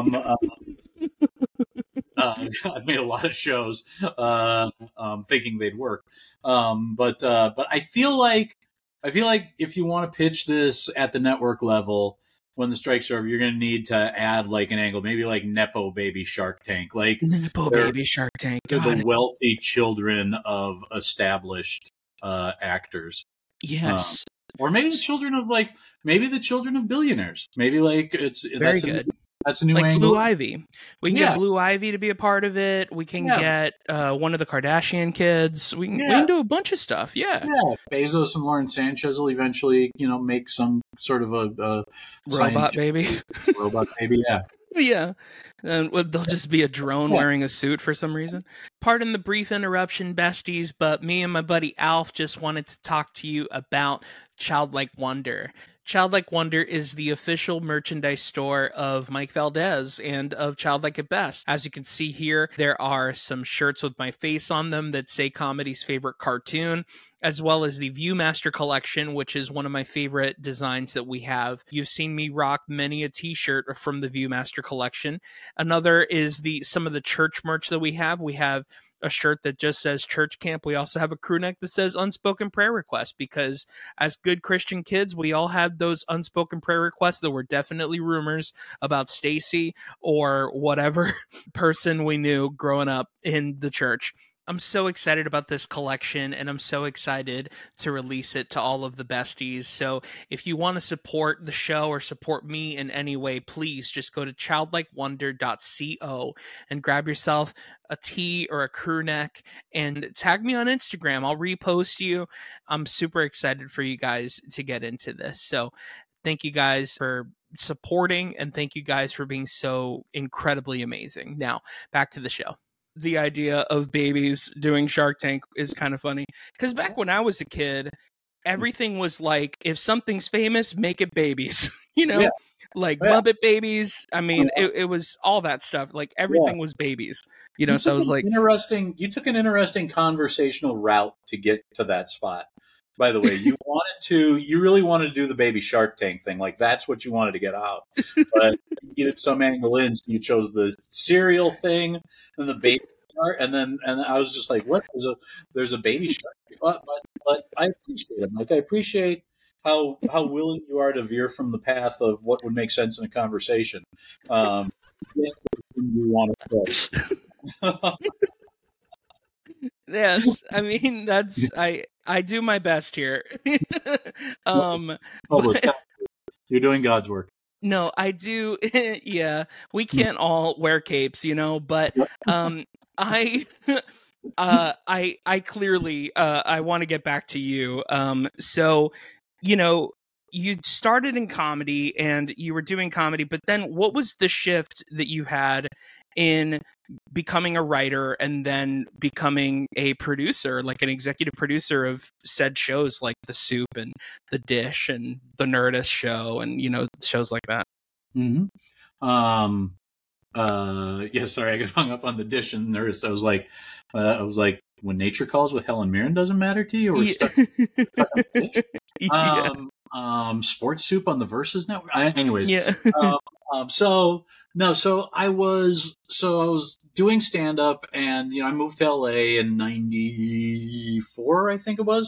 I've made a lot of shows thinking they'd work, but I feel like if you want to pitch this at the network level, when the strikes are over, you're going to need to add like an angle, maybe like Nepo Baby Shark Tank, like Nepo Baby Shark Tank. They're the wealthy children of established actors. Yes. Or maybe the children of billionaires. Maybe like very good. That's a new like angle. Blue Ivy. We can get Blue Ivy to be a part of it. We can get one of the Kardashian kids. We can do a bunch of stuff. Yeah. Bezos and Lauren Sanchez will eventually, make some sort of a robot baby. Robot baby. Yeah. Yeah. And they'll just be a drone wearing a suit for some reason. Pardon the brief interruption, besties, but me and my buddy Alf just wanted to talk to you about Childlike Wonder. Childlike Wonder is the official merchandise store of Mike Valdez and of Childlike at Best. As you can see here, there are some shirts with my face on them that say Comedy's favorite cartoon, as well as the Viewmaster collection, which is one of my favorite designs that we have. You've seen me rock many a t-shirt from the Viewmaster collection. Another is some of the church merch that we have. We have a shirt that just says Church Camp. We also have a crew neck that says Unspoken Prayer Request, because as good Christian kids, we all had those unspoken prayer requests that were definitely rumors about Stacy or whatever person we knew growing up in the church. I'm so excited about this collection, and I'm so excited to release it to all of the besties. So if you want to support the show or support me in any way, please just go to childlikewonder.co and grab yourself a tee or a crew neck and tag me on Instagram. I'll repost you. I'm super excited for you guys to get into this. So thank you guys for supporting, and thank you guys for being so incredibly amazing. Now, back to the show. The idea of babies doing Shark Tank is kind of funny, because back when I was a kid, everything was like, if something's famous, make it babies, like Muppet Babies. I mean, it was all that stuff. Like everything was babies, so it was like you took an interesting conversational route to get to that spot. By the way, you really wanted to do the baby Shark Tank thing. Like that's what you wanted to get out. But you did some angle in, so you chose the cereal thing and the baby shark. And I was just like, what? There's a baby shark. But I appreciate it, Mike. I appreciate how willing you are to veer from the path of what would make sense in a conversation. You want to say. Yes, I mean I do my best here. You're doing God's work. No, I do. Yeah, we can't all wear capes, but I clearly I want to get back to you. So, you started in comedy and you were doing comedy, but then what was the shift that you had in becoming a writer and then becoming a producer, like an executive producer of said shows like The Soup and The Dish and The Nerdist Show and, shows like that? Mm-hmm. Sorry, I got hung up on The Dish and Nerdist. I was like, When Nature Calls with Helen Mirren doesn't matter to you? Or stuck on The Dish? Sports Soup on the Versus Network. Anyways, yeah. So I was doing stand up, and I moved to LA in '94, I think it was,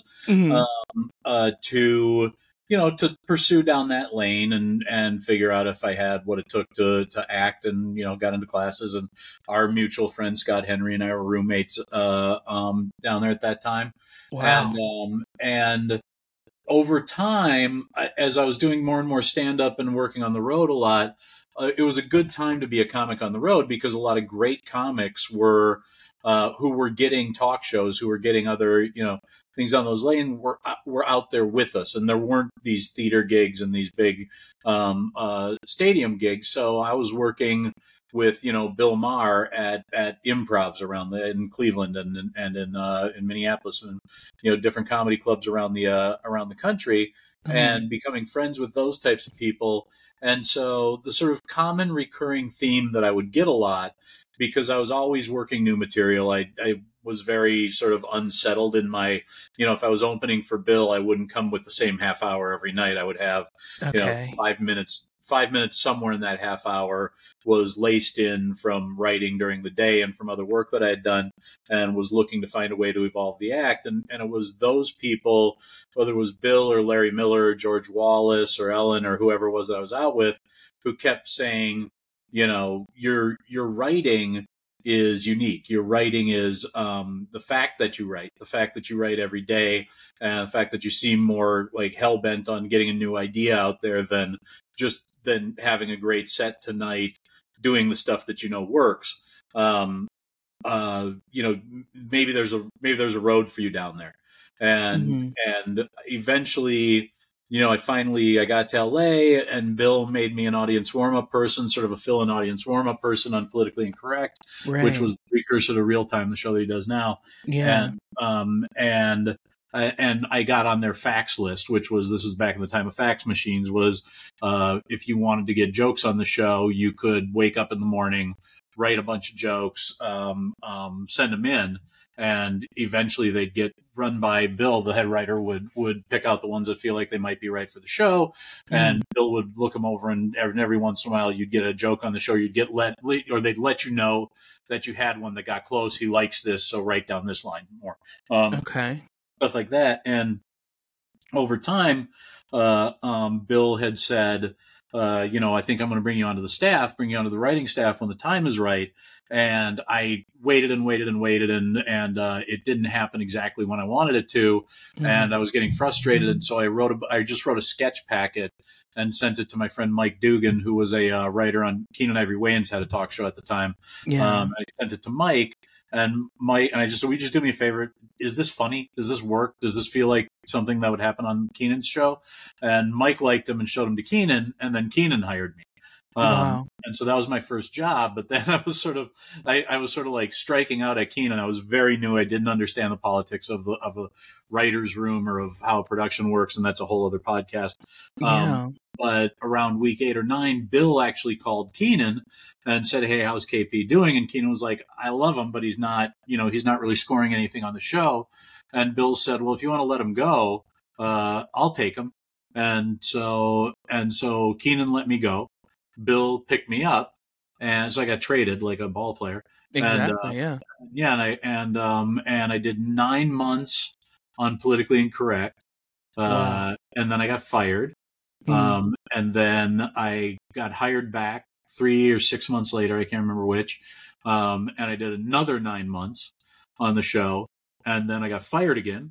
to pursue down that lane and figure out if I had what it took to act, and got into classes. And our mutual friend Scott Henry and I were roommates down there at that time. Wow. And over time, as I was doing more and more stand up and working on the road a lot, it was a good time to be a comic on the road, because a lot of great comics were who were getting talk shows, who were getting other things on those lanes, were out there with us, and there weren't these theater gigs and these big stadium gigs. So I was working with Bill Maher at improvs in Cleveland and in Minneapolis, and different comedy clubs around the country, and becoming friends with those types of people. And so the sort of common recurring theme that I would get a lot, because I was always working new material, I was very sort of unsettled in my, if I was opening for Bill, I wouldn't come with the same half hour every night. I would have 5 minutes somewhere in that half hour was laced in from writing during the day and from other work that I had done, and was looking to find a way to evolve the act. And it was those people, whether it was Bill or Larry Miller or George Wallace or Ellen or whoever it was that I was out with, who kept saying, your writing is unique. Your writing is the fact that you write every day, and the fact that you seem more like hell-bent on getting a new idea out there than having a great set tonight, doing the stuff that works. Maybe there's a road for you down there, and eventually, I got to LA, and Bill made me an audience warm-up person, sort of a fill-in audience warm-up person on Politically Incorrect, which was the precursor to Real Time, the show that he does now. Yeah. And I got on their fax list, this is back in the time of fax machines, was if you wanted to get jokes on the show, you could wake up in the morning, write a bunch of jokes, send them in, and eventually they'd get run by Bill. The head writer would pick out the ones that feel like they might be right for the show, and Bill would look them over, and every once in a while you'd get a joke on the show. You'd get they'd let you know that you had one that got close. He likes this, so write down this line more. Stuff like that. And over time, Bill had said, I think I'm going to bring you onto the writing staff when the time is right. And I waited and waited and waited, and it didn't happen exactly when I wanted it to. Mm-hmm. And I was getting frustrated. And so I just wrote a sketch packet and sent it to my friend Mike Dugan, who was a writer on Keenan Ivory Wayans, had a talk show at the time. Yeah. I sent it to Mike, and I just said, "Will you just do me a favor? Is this funny? Does this work? Does this feel like something that would happen on Keenan's show?" And Mike liked him and showed him to Keenan, and then Keenan hired me. Wow. And so that was my first job. But then I was sort of like striking out at Keenan. I was very new. I didn't understand the politics of a writer's room or of how production works, and that's a whole other podcast. Yeah. But around week 8 or 9, Bill actually called Keenan and said, "Hey, how's KP doing?" And Keenan was like, "I love him, but he's not really scoring anything on the show." And Bill said, "Well, if you want to let him go, I'll take him." And so Keenan let me go. Bill picked me up, and so I got traded like a ball player. Exactly. And I did 9 months on Politically Incorrect, and then I got fired. Mm-hmm. And then I got hired back 3 or 6 months later. I can't remember which. And I did another 9 months on the show, and then I got fired again.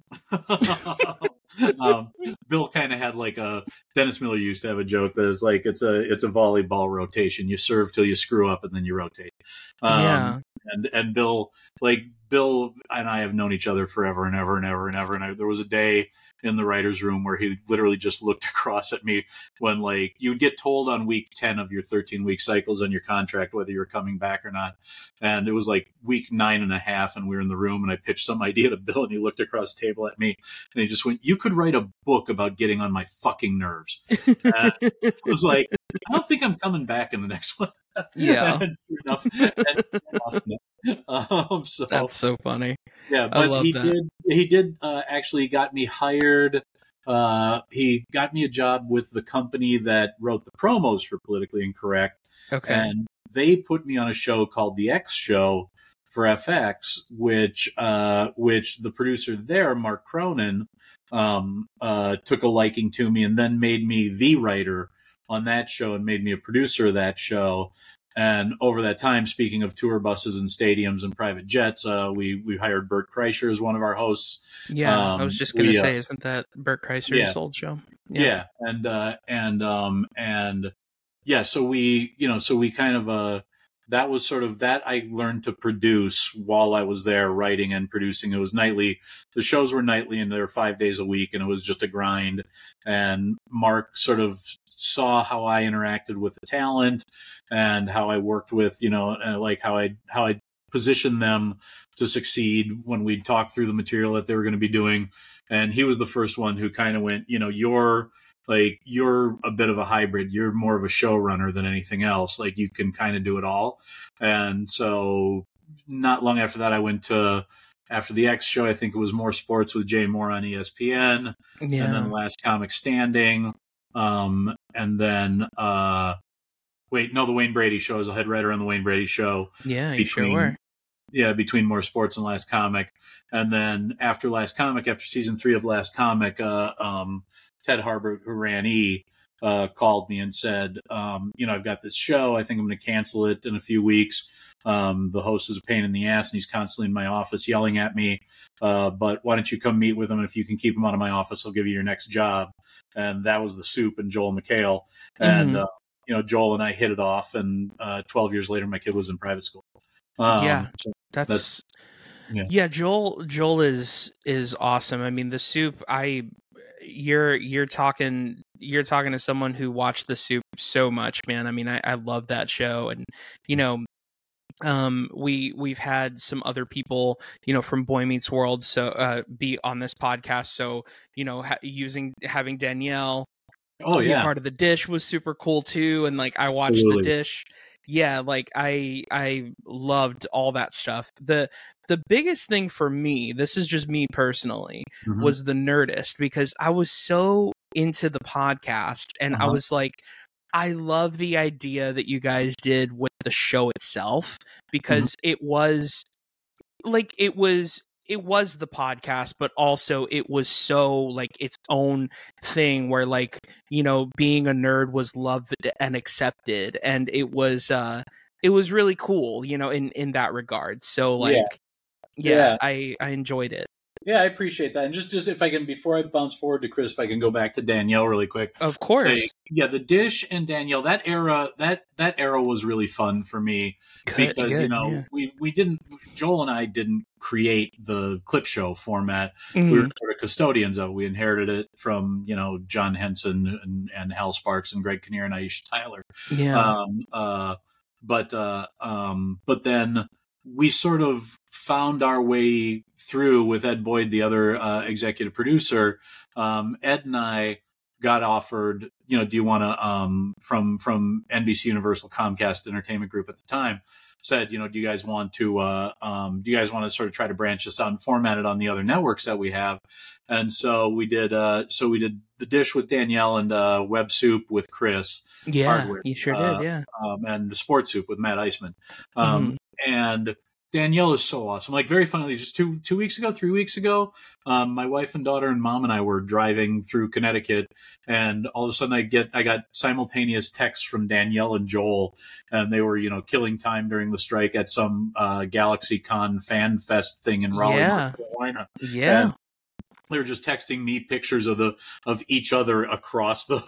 Bill kind of had like Dennis Miller used to have a joke that is like, it's a volleyball rotation. You serve till you screw up and then you rotate. And Bill and I have known each other forever and ever and ever and ever. And there was a day in the writer's room where he literally just looked across at me when, like, you would get told on week 10 of your 13-week cycles on your contract whether you're coming back or not. And it was like week 9.5, and we were in the room, and I pitched some idea to Bill, and he looked across the table at me, and he just went, "You could write a book about getting on my fucking nerves." And I was like, "I don't think I'm coming back in the next one." Yeah. enough. So that's so funny. Yeah, but he did actually got me hired. He got me a job with the company that wrote the promos for Politically Incorrect. Okay. And they put me on a show called The X Show for FX, which the producer there, Mark Cronin, took a liking to me and then made me the writer on that show and made me a producer of that show. And over that time, speaking of tour buses and stadiums and private jets, we hired Bert Kreischer as one of our hosts. Yeah, I was just going to say, isn't that Bert Kreischer's old show? Yeah. So we kind of that was sort of that I learned to produce while I was there writing and producing. It was nightly. The shows were nightly, and they were 5 days a week, and it was just a grind. And Mark sort of saw how I interacted with the talent and how I worked with, like how I positioned them to succeed when we talked through the material that they were going to be doing. And he was the first one who kind of went, you're a bit of a hybrid. You're more of a showrunner than anything else. Like, you can kind of do it all. And so not long after that, I went to, after the X Show, I think it was More Sports with Jay Moore on ESPN. Yeah. And then Last Comic Standing. And then, the Wayne Brady Show. As a head writer on the Wayne Brady Show. Yeah, you sure were. Yeah, between More Sports and Last Comic. And then after Last Comic, after season 3 of Last Comic, Ted Harbert, who ran E, called me and said, I've got this show. I think I'm going to cancel it in a few weeks. The host is a pain in the ass, and he's constantly in my office yelling at me. But why don't you come meet with him? And if you can keep him out of my office, I'll give you your next job. And that was The Soup and Joel McHale. And, Joel and I hit it off. And 12 years later, my kid was in private school. Joel is awesome. I mean, The Soup, you're talking to someone who watched The Soup so much, man. I mean, I love that show. And, we've had some other people, from Boy Meets World, so be on this podcast. So, having Danielle be part of The Dish was super cool too. And like, I watched The Dish. Yeah, like I loved all that stuff. The biggest thing for me, this is just me personally, was the Nerdist, because I was so into the podcast, and I was like, I love the idea that you guys did with the show itself, because it was it was the podcast, but also it was so like its own thing where like, you know, being a nerd was loved and accepted, and it was really cool, you know, in that regard. So like, I enjoyed it. Yeah, I appreciate that. And just if I can, before I bounce forward to Chris, if I can go back to Danielle really quick. Of course. The Dish and Danielle, that era was really fun for me because, you know, we didn't, Joel and I didn't create the clip show format. Mm-hmm. We were sort of custodians of it. We inherited it from, you know, John Henson and Hal Sparks and Greg Kinnear and Aisha Tyler. Yeah. But then we sort of found our way through with Ed Boyd, the other executive producer. Ed and I got offered, you know, do you want to, from NBC Universal Comcast Entertainment Group at the time, said, you know, do you guys want to sort of try to branch this out and format it on the other networks that we have? And so we did The Dish with Danielle and Web Soup with Chris. Yeah, Hardware, you sure did. Yeah. And Sports Soup with Matt Eisman. And Danielle is so awesome. Like, very funnily, just 3 weeks ago, my wife and daughter and mom and I were driving through Connecticut, and all of a sudden I got simultaneous texts from Danielle and Joel, and they were, you know, killing time during the strike at some GalaxyCon fan fest thing in Raleigh, North Carolina. Yeah. And they were just texting me pictures of each other across the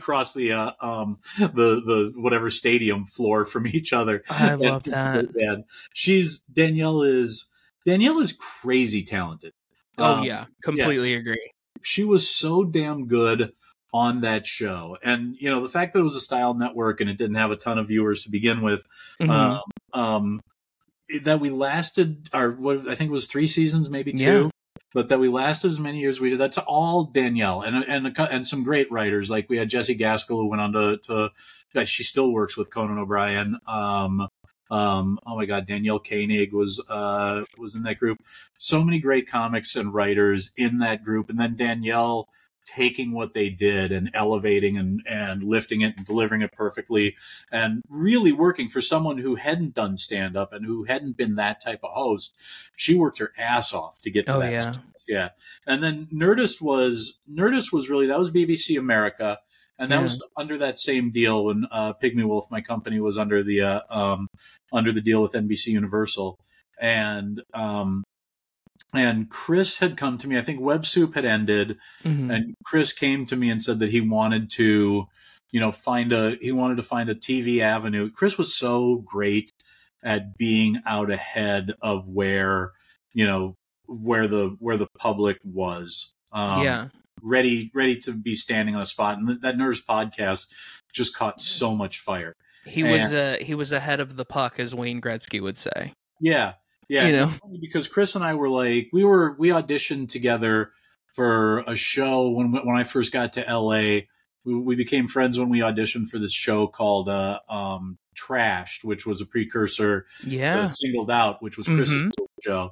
whatever stadium floor from each other. I love that. And Danielle is crazy talented. Completely agree. She was so damn good on that show, and you know, the fact that it was a style network and it didn't have a ton of viewers to begin with, that we lasted I think it was 3 seasons, maybe 2. Yeah. But that we lasted as many years as we did. That's all Danielle and some great writers. Like we had Jessie Gaskell, who went on to she still works with Conan O'Brien. Oh my God, Danielle Koenig was in that group. So many great comics and writers in that group. And then Danielle taking what they did and elevating and lifting it and delivering it perfectly, and really working for someone who hadn't done stand-up and who hadn't been that type of host. She worked her ass off to get to that. Yeah. Yeah. And then Nerdist was really, that was BBC America. And that was under that same deal when Pygmy Wolf, my company, was under the deal with NBC Universal. And Chris had come to me. I think Web Soup had ended, and Chris came to me and said that he wanted to, you know, find a TV avenue. Chris was so great at being out ahead of where the public was. Ready to be standing on a spot. And that Nerds podcast just caught so much fire. He was ahead of the puck, as Wayne Gretzky would say. Yeah. Yeah, you know, because Chris and I were like, we auditioned together for a show when I first got to LA. We became friends when we auditioned for this show called Trashed, which was a precursor to Singled Out, which was Chris's show.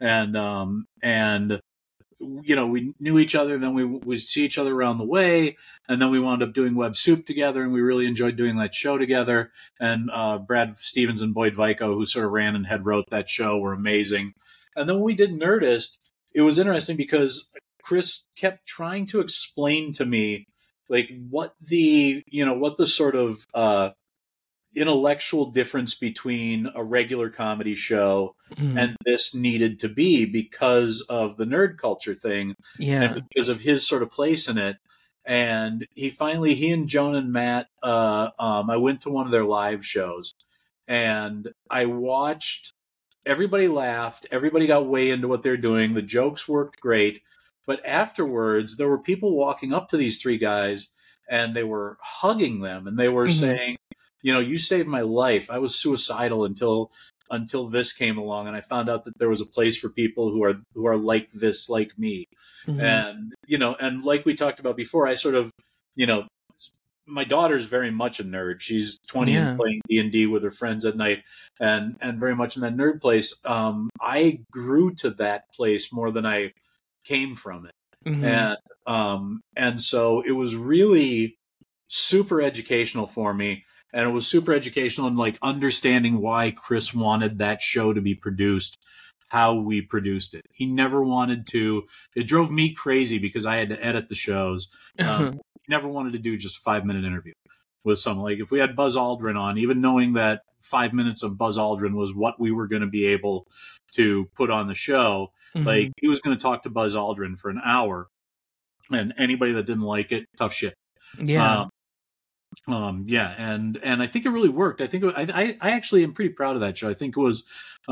And you know, we knew each other, then we see each other around the way, and then we wound up doing Web Soup together, and we really enjoyed doing that show together. And Brad Stevens and Boyd Vico, who sort of ran and had wrote that show, were amazing. And then when we did Nerdist, it was interesting because Chris kept trying to explain to me, like, what the sort of intellectual difference between a regular comedy show and this needed to be because of the nerd culture thing, and because of his sort of place in it. And he and Joan and Matt, I went to one of their live shows, and I watched. Everybody laughed. Everybody got way into what they're doing. The jokes worked great. But afterwards, there were people walking up to these 3 guys, and they were hugging them, and they were saying, you know, you saved my life. I was suicidal until this came along, and I found out that there was a place for people who are like this, like me. And, you know, and like we talked about before, I sort of, you know, my daughter's very much a nerd. She's 20 and playing D&D with her friends at night, and very much in that nerd place. I grew to that place more than I came from it. And so it was really super educational for me. And it was super educational in like understanding why Chris wanted that show to be produced how we produced it. He never wanted to. It drove me crazy because I had to edit the shows. He never wanted to do just a 5-minute interview with someone. Like if we had Buzz Aldrin on, even knowing that 5 minutes of Buzz Aldrin was what we were going to be able to put on the show, like he was going to talk to Buzz Aldrin for an hour, and anybody that didn't like it, tough shit. Yeah. Yeah, and I think it really worked. I think I actually am pretty proud of that show. I think it was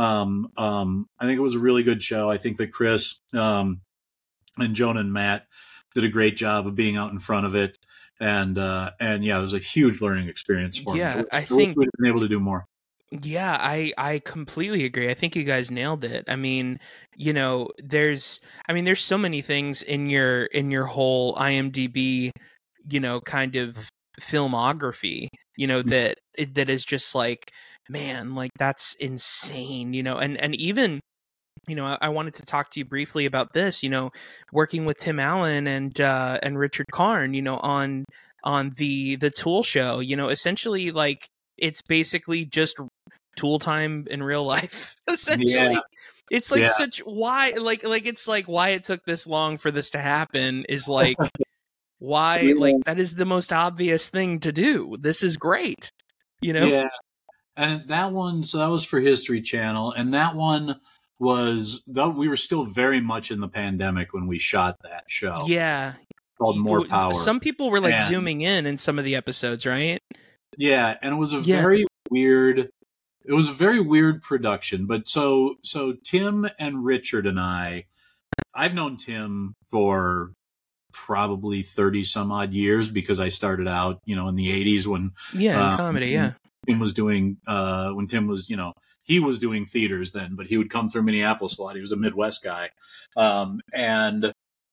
a really good show. I think that Chris and Jonah and Matt did a great job of being out in front of it, and yeah, it was a huge learning experience for me. I think we'd been able to do more. Yeah, I completely agree. I think you guys nailed it. I mean, there's so many things in your whole IMDb, kind of filmography, that is just like, man, like that's insane, and even, I wanted to talk to you briefly about this, working with Tim Allen and Richard Karn, on the Tool show, essentially like it's basically just Tool time in real life, essentially. Yeah. It's like such why like it's like why it took this long for this to happen is like why like that is the most obvious thing to do. This is great, Yeah. And that one, so that was for History Channel, and that one was we were still very much in the pandemic when we shot that show. Yeah. Called More Power. Some people were like zooming in some of the episodes, right? Yeah, and it was a very weird production. But so Tim and Richard and I've known Tim for probably 30 some odd years because I started out, in the 80s when in comedy, Tim was doing when Tim was, he was doing theaters then, but he would come through Minneapolis a lot. He was a Midwest guy. And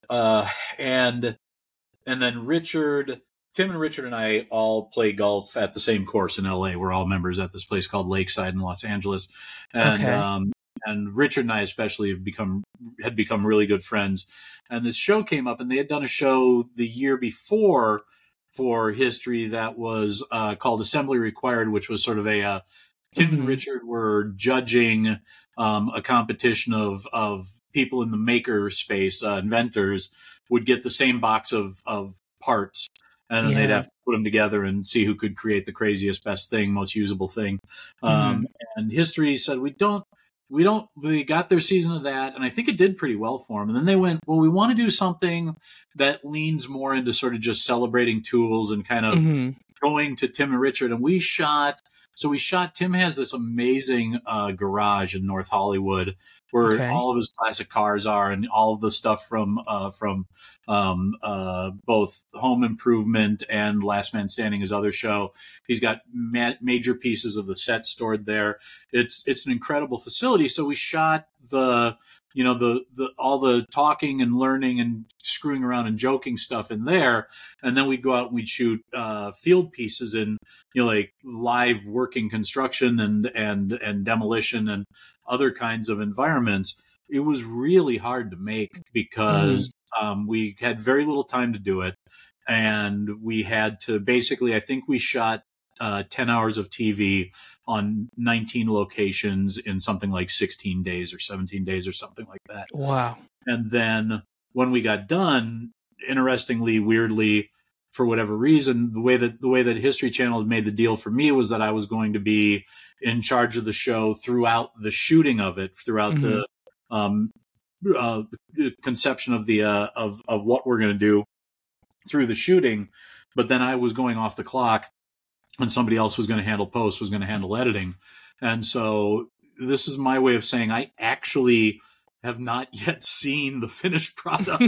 then Tim and Richard and I all play golf at the same course in LA. We're all members at this place called Lakeside in Los Angeles. And and Richard and I especially had become really good friends. And this show came up, and they had done a show the year before for History that was called Assembly Required, which was sort of a Tim and Richard were judging a competition of people in the maker space, inventors would get the same box of parts, and then they'd have to put them together and see who could create the craziest, best thing, most usable thing. And History said, they got their season of that, and I think it did pretty well for them. And then they went, well, we want to do something that leans more into sort of just celebrating tools and kind of going to Tim and Richard. And we shot, Tim has this amazing garage in North Hollywood where all of his classic cars are, and all of the stuff from both Home Improvement and Last Man Standing, his other show. He's got major pieces of the set stored there. It's an incredible facility. So we shot the all the talking and learning and screwing around and joking stuff in there. And then we'd go out and we'd shoot field pieces in, like live working construction and demolition and other kinds of environments. It was really hard to make because we had very little time to do it. And we had to basically, I think we shot 10 hours of TV on 19 locations in something like 16 days or 17 days or something like that. Wow. And then when we got done, interestingly, weirdly, for whatever reason, the way that History Channel had made the deal for me was that I was going to be in charge of the show throughout the shooting of it, throughout the conception of the of what we're going to do through the shooting. But then I was going off the clock, and somebody else was going to handle post, was going to handle editing. And so this is my way of saying I actually have not yet seen the finished product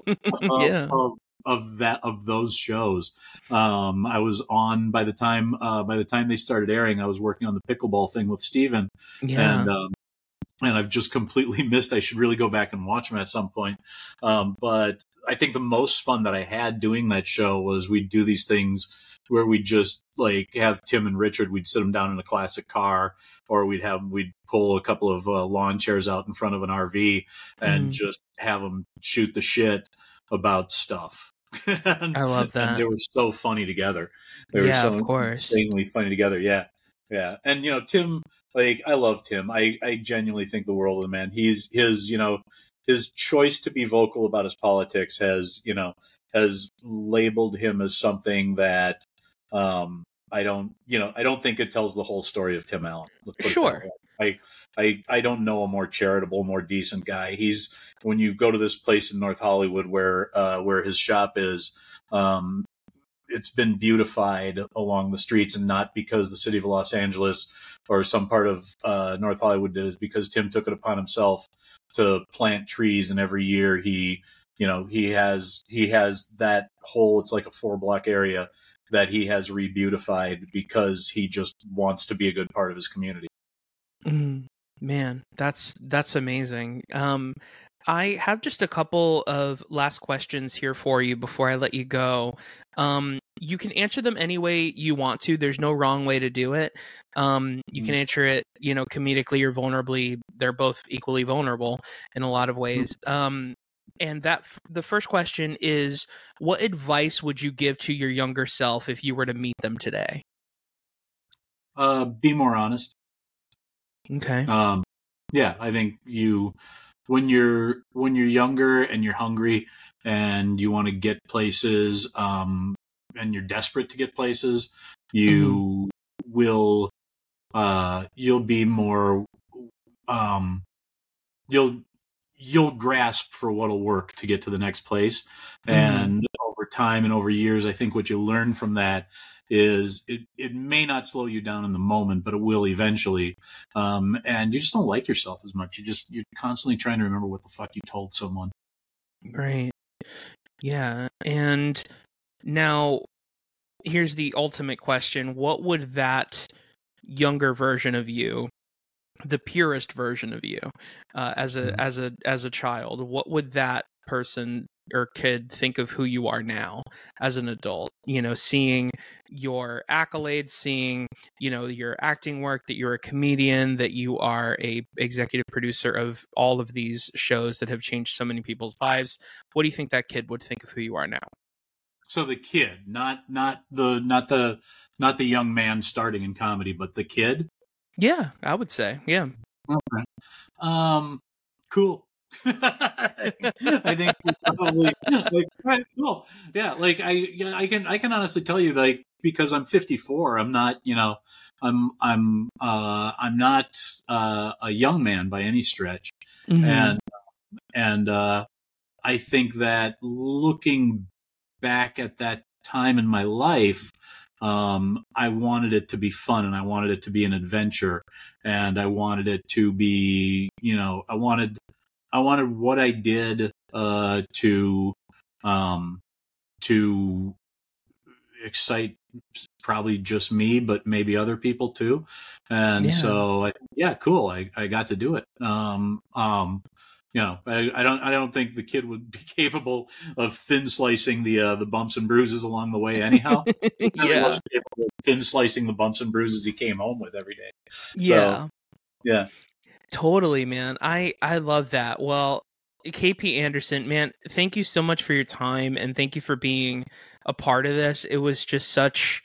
of those shows. I was on by the time they started airing, I was working on the pickleball thing with Steven. And I've just completely missed. I should really go back and watch them at some point. But I think the most fun that I had doing that show was we'd do these things where we'd just like have Tim and Richard, we'd sit them down in a classic car, or we'd pull a couple of lawn chairs out in front of an RV and just have them shoot the shit about stuff. I love that. And they were so funny together. They were so of course. insanely funny together. Yeah. Yeah. And, Tim like I love Tim. I genuinely think the world of the man. He's his choice to be vocal about his politics has labeled him as something that I don't think it tells the whole story of Tim Allen. Sure. I don't know a more charitable, more decent guy. When you go to this place in North Hollywood where his shop is, it's been beautified along the streets, and not because the city of Los Angeles or some part of North Hollywood did it, because Tim took it upon himself to plant trees, and every year he has that whole, it's like a 4-block area that he has re-beautified because he just wants to be a good part of his community. Man, that's amazing. I have just a couple of last questions here for you before I let you go. You can answer them any way you want to. There's no wrong way to do it. You can answer it, comedically or vulnerably. They're both equally vulnerable in a lot of ways. And the first question is, what advice would you give to your younger self if you were to meet them today? Be more honest. Okay. Yeah, I think when you're younger and you're hungry and you want to get places, and you're desperate to get places, you will you'll be more you'll grasp for what'll work to get to the next place. And over time and over years, I think what you learn from that is it may not slow you down in the moment, but it will eventually. And you just don't like yourself as much. You're constantly trying to remember what the fuck you told someone. Right. Yeah. And now here's the ultimate question. What would that younger version of you, the purest version of you, as a child, what would that person or kid think of who you are now as an adult? Seeing your accolades, seeing your acting work, that you're a comedian, that you are a executive producer of all of these shows that have changed so many people's lives. What do you think that kid would think of who you are now? So the kid, not the young man starting in comedy, but the kid. Yeah, I would say, yeah. Okay. Cool. I think probably cool. Yeah, like I can honestly tell you, like, because I'm 54, I'm not, I'm not a young man by any stretch, and I think that looking back at that time in my life, I wanted it to be fun, and I wanted it to be an adventure, and I wanted it to be, I wanted what I did to excite probably just me, but maybe other people too. And so, cool. I got to do it. I don't think the kid would be capable of thin slicing the bumps and bruises along the way anyhow. Yeah. Thin slicing the bumps and bruises he came home with every day. Yeah. So, yeah. Totally, man. I love that. Well, KP Anderson, man, thank you so much for your time, and thank you for being a part of this. It was just such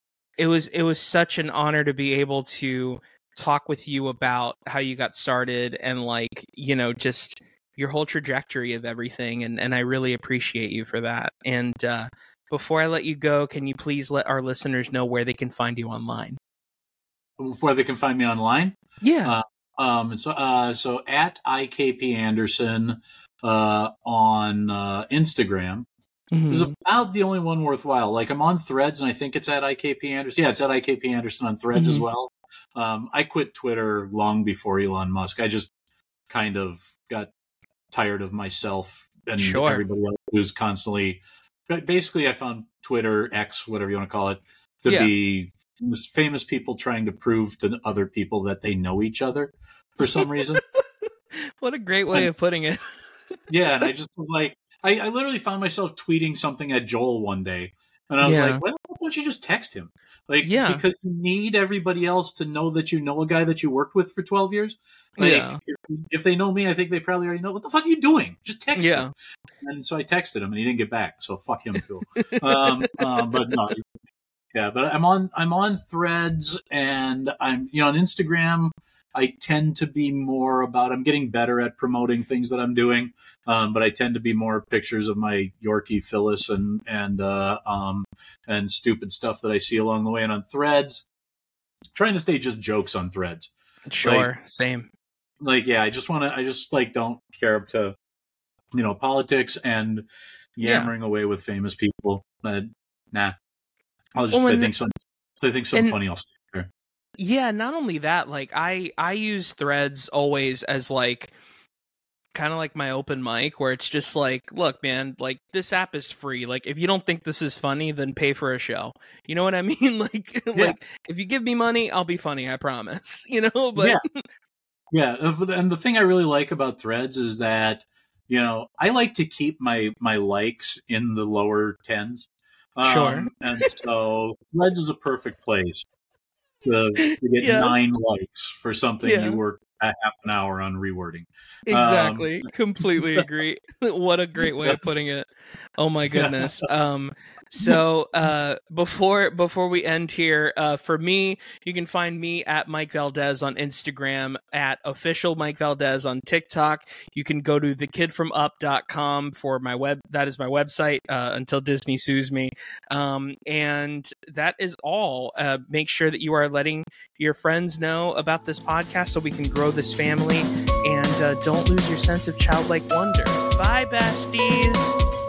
an honor to be able to talk with you about how you got started and, like, just your whole trajectory of everything, and I really appreciate you for that. And before I let you go, can you please let our listeners know where they can find you online? Where they can find me online? Yeah. So at IKP Anderson on Instagram is about the only one worthwhile. Like, I'm on Threads, and I think it's at IKP Anderson. Yeah, it's at IKP Anderson on Threads as well. I quit Twitter long before Elon Musk. I just kind of got tired of myself and everybody else who's constantly. Basically, I found Twitter, X, whatever you want to call it, to be famous people trying to prove to other people that they know each other for some reason. What a great way of putting it. Yeah, and I just was like, I literally found myself tweeting something at Joel one day, and I was like, why don't you just text him? Like, because you need everybody else to know that you know a guy that you worked with for 12 years. Like, if they know me, I think they probably already know. What the fuck are you doing? Just text him. And so I texted him, and he didn't get back, so fuck him too. But no, Yeah, but I'm on Threads, and I'm on Instagram. I tend to be more about. I'm getting better at promoting things that I'm doing, but I tend to be more pictures of my Yorkie Phyllis and stupid stuff that I see along the way. And on Threads, trying to stay just jokes on Threads. Sure, same. I just don't care up to politics and yammering away with famous people. Nah. I think something funny I'll say there. Yeah, not only that, like I use Threads always as like kind of like my open mic, where it's just like, look, man, like this app is free. Like if you don't think this is funny, then pay for a show. You know what I mean? Like if you give me money, I'll be funny, I promise. But yeah. And the thing I really like about Threads is that I like to keep my likes in the lower tens. Sure. And so Threads is a perfect place to get 9 likes for something you worked a half an hour on rewording. Exactly. Completely agree. What a great way of putting it. Oh my goodness. So before we end here, for me, you can find me at Mike Valdez on Instagram, at official Mike Valdez on TikTok. You can go to thekidfromup.com for my web. That is my website until Disney sues me. And that is all. Make sure that you are letting your friends know about this podcast so we can grow this family. And don't lose your sense of childlike wonder. Bye, besties.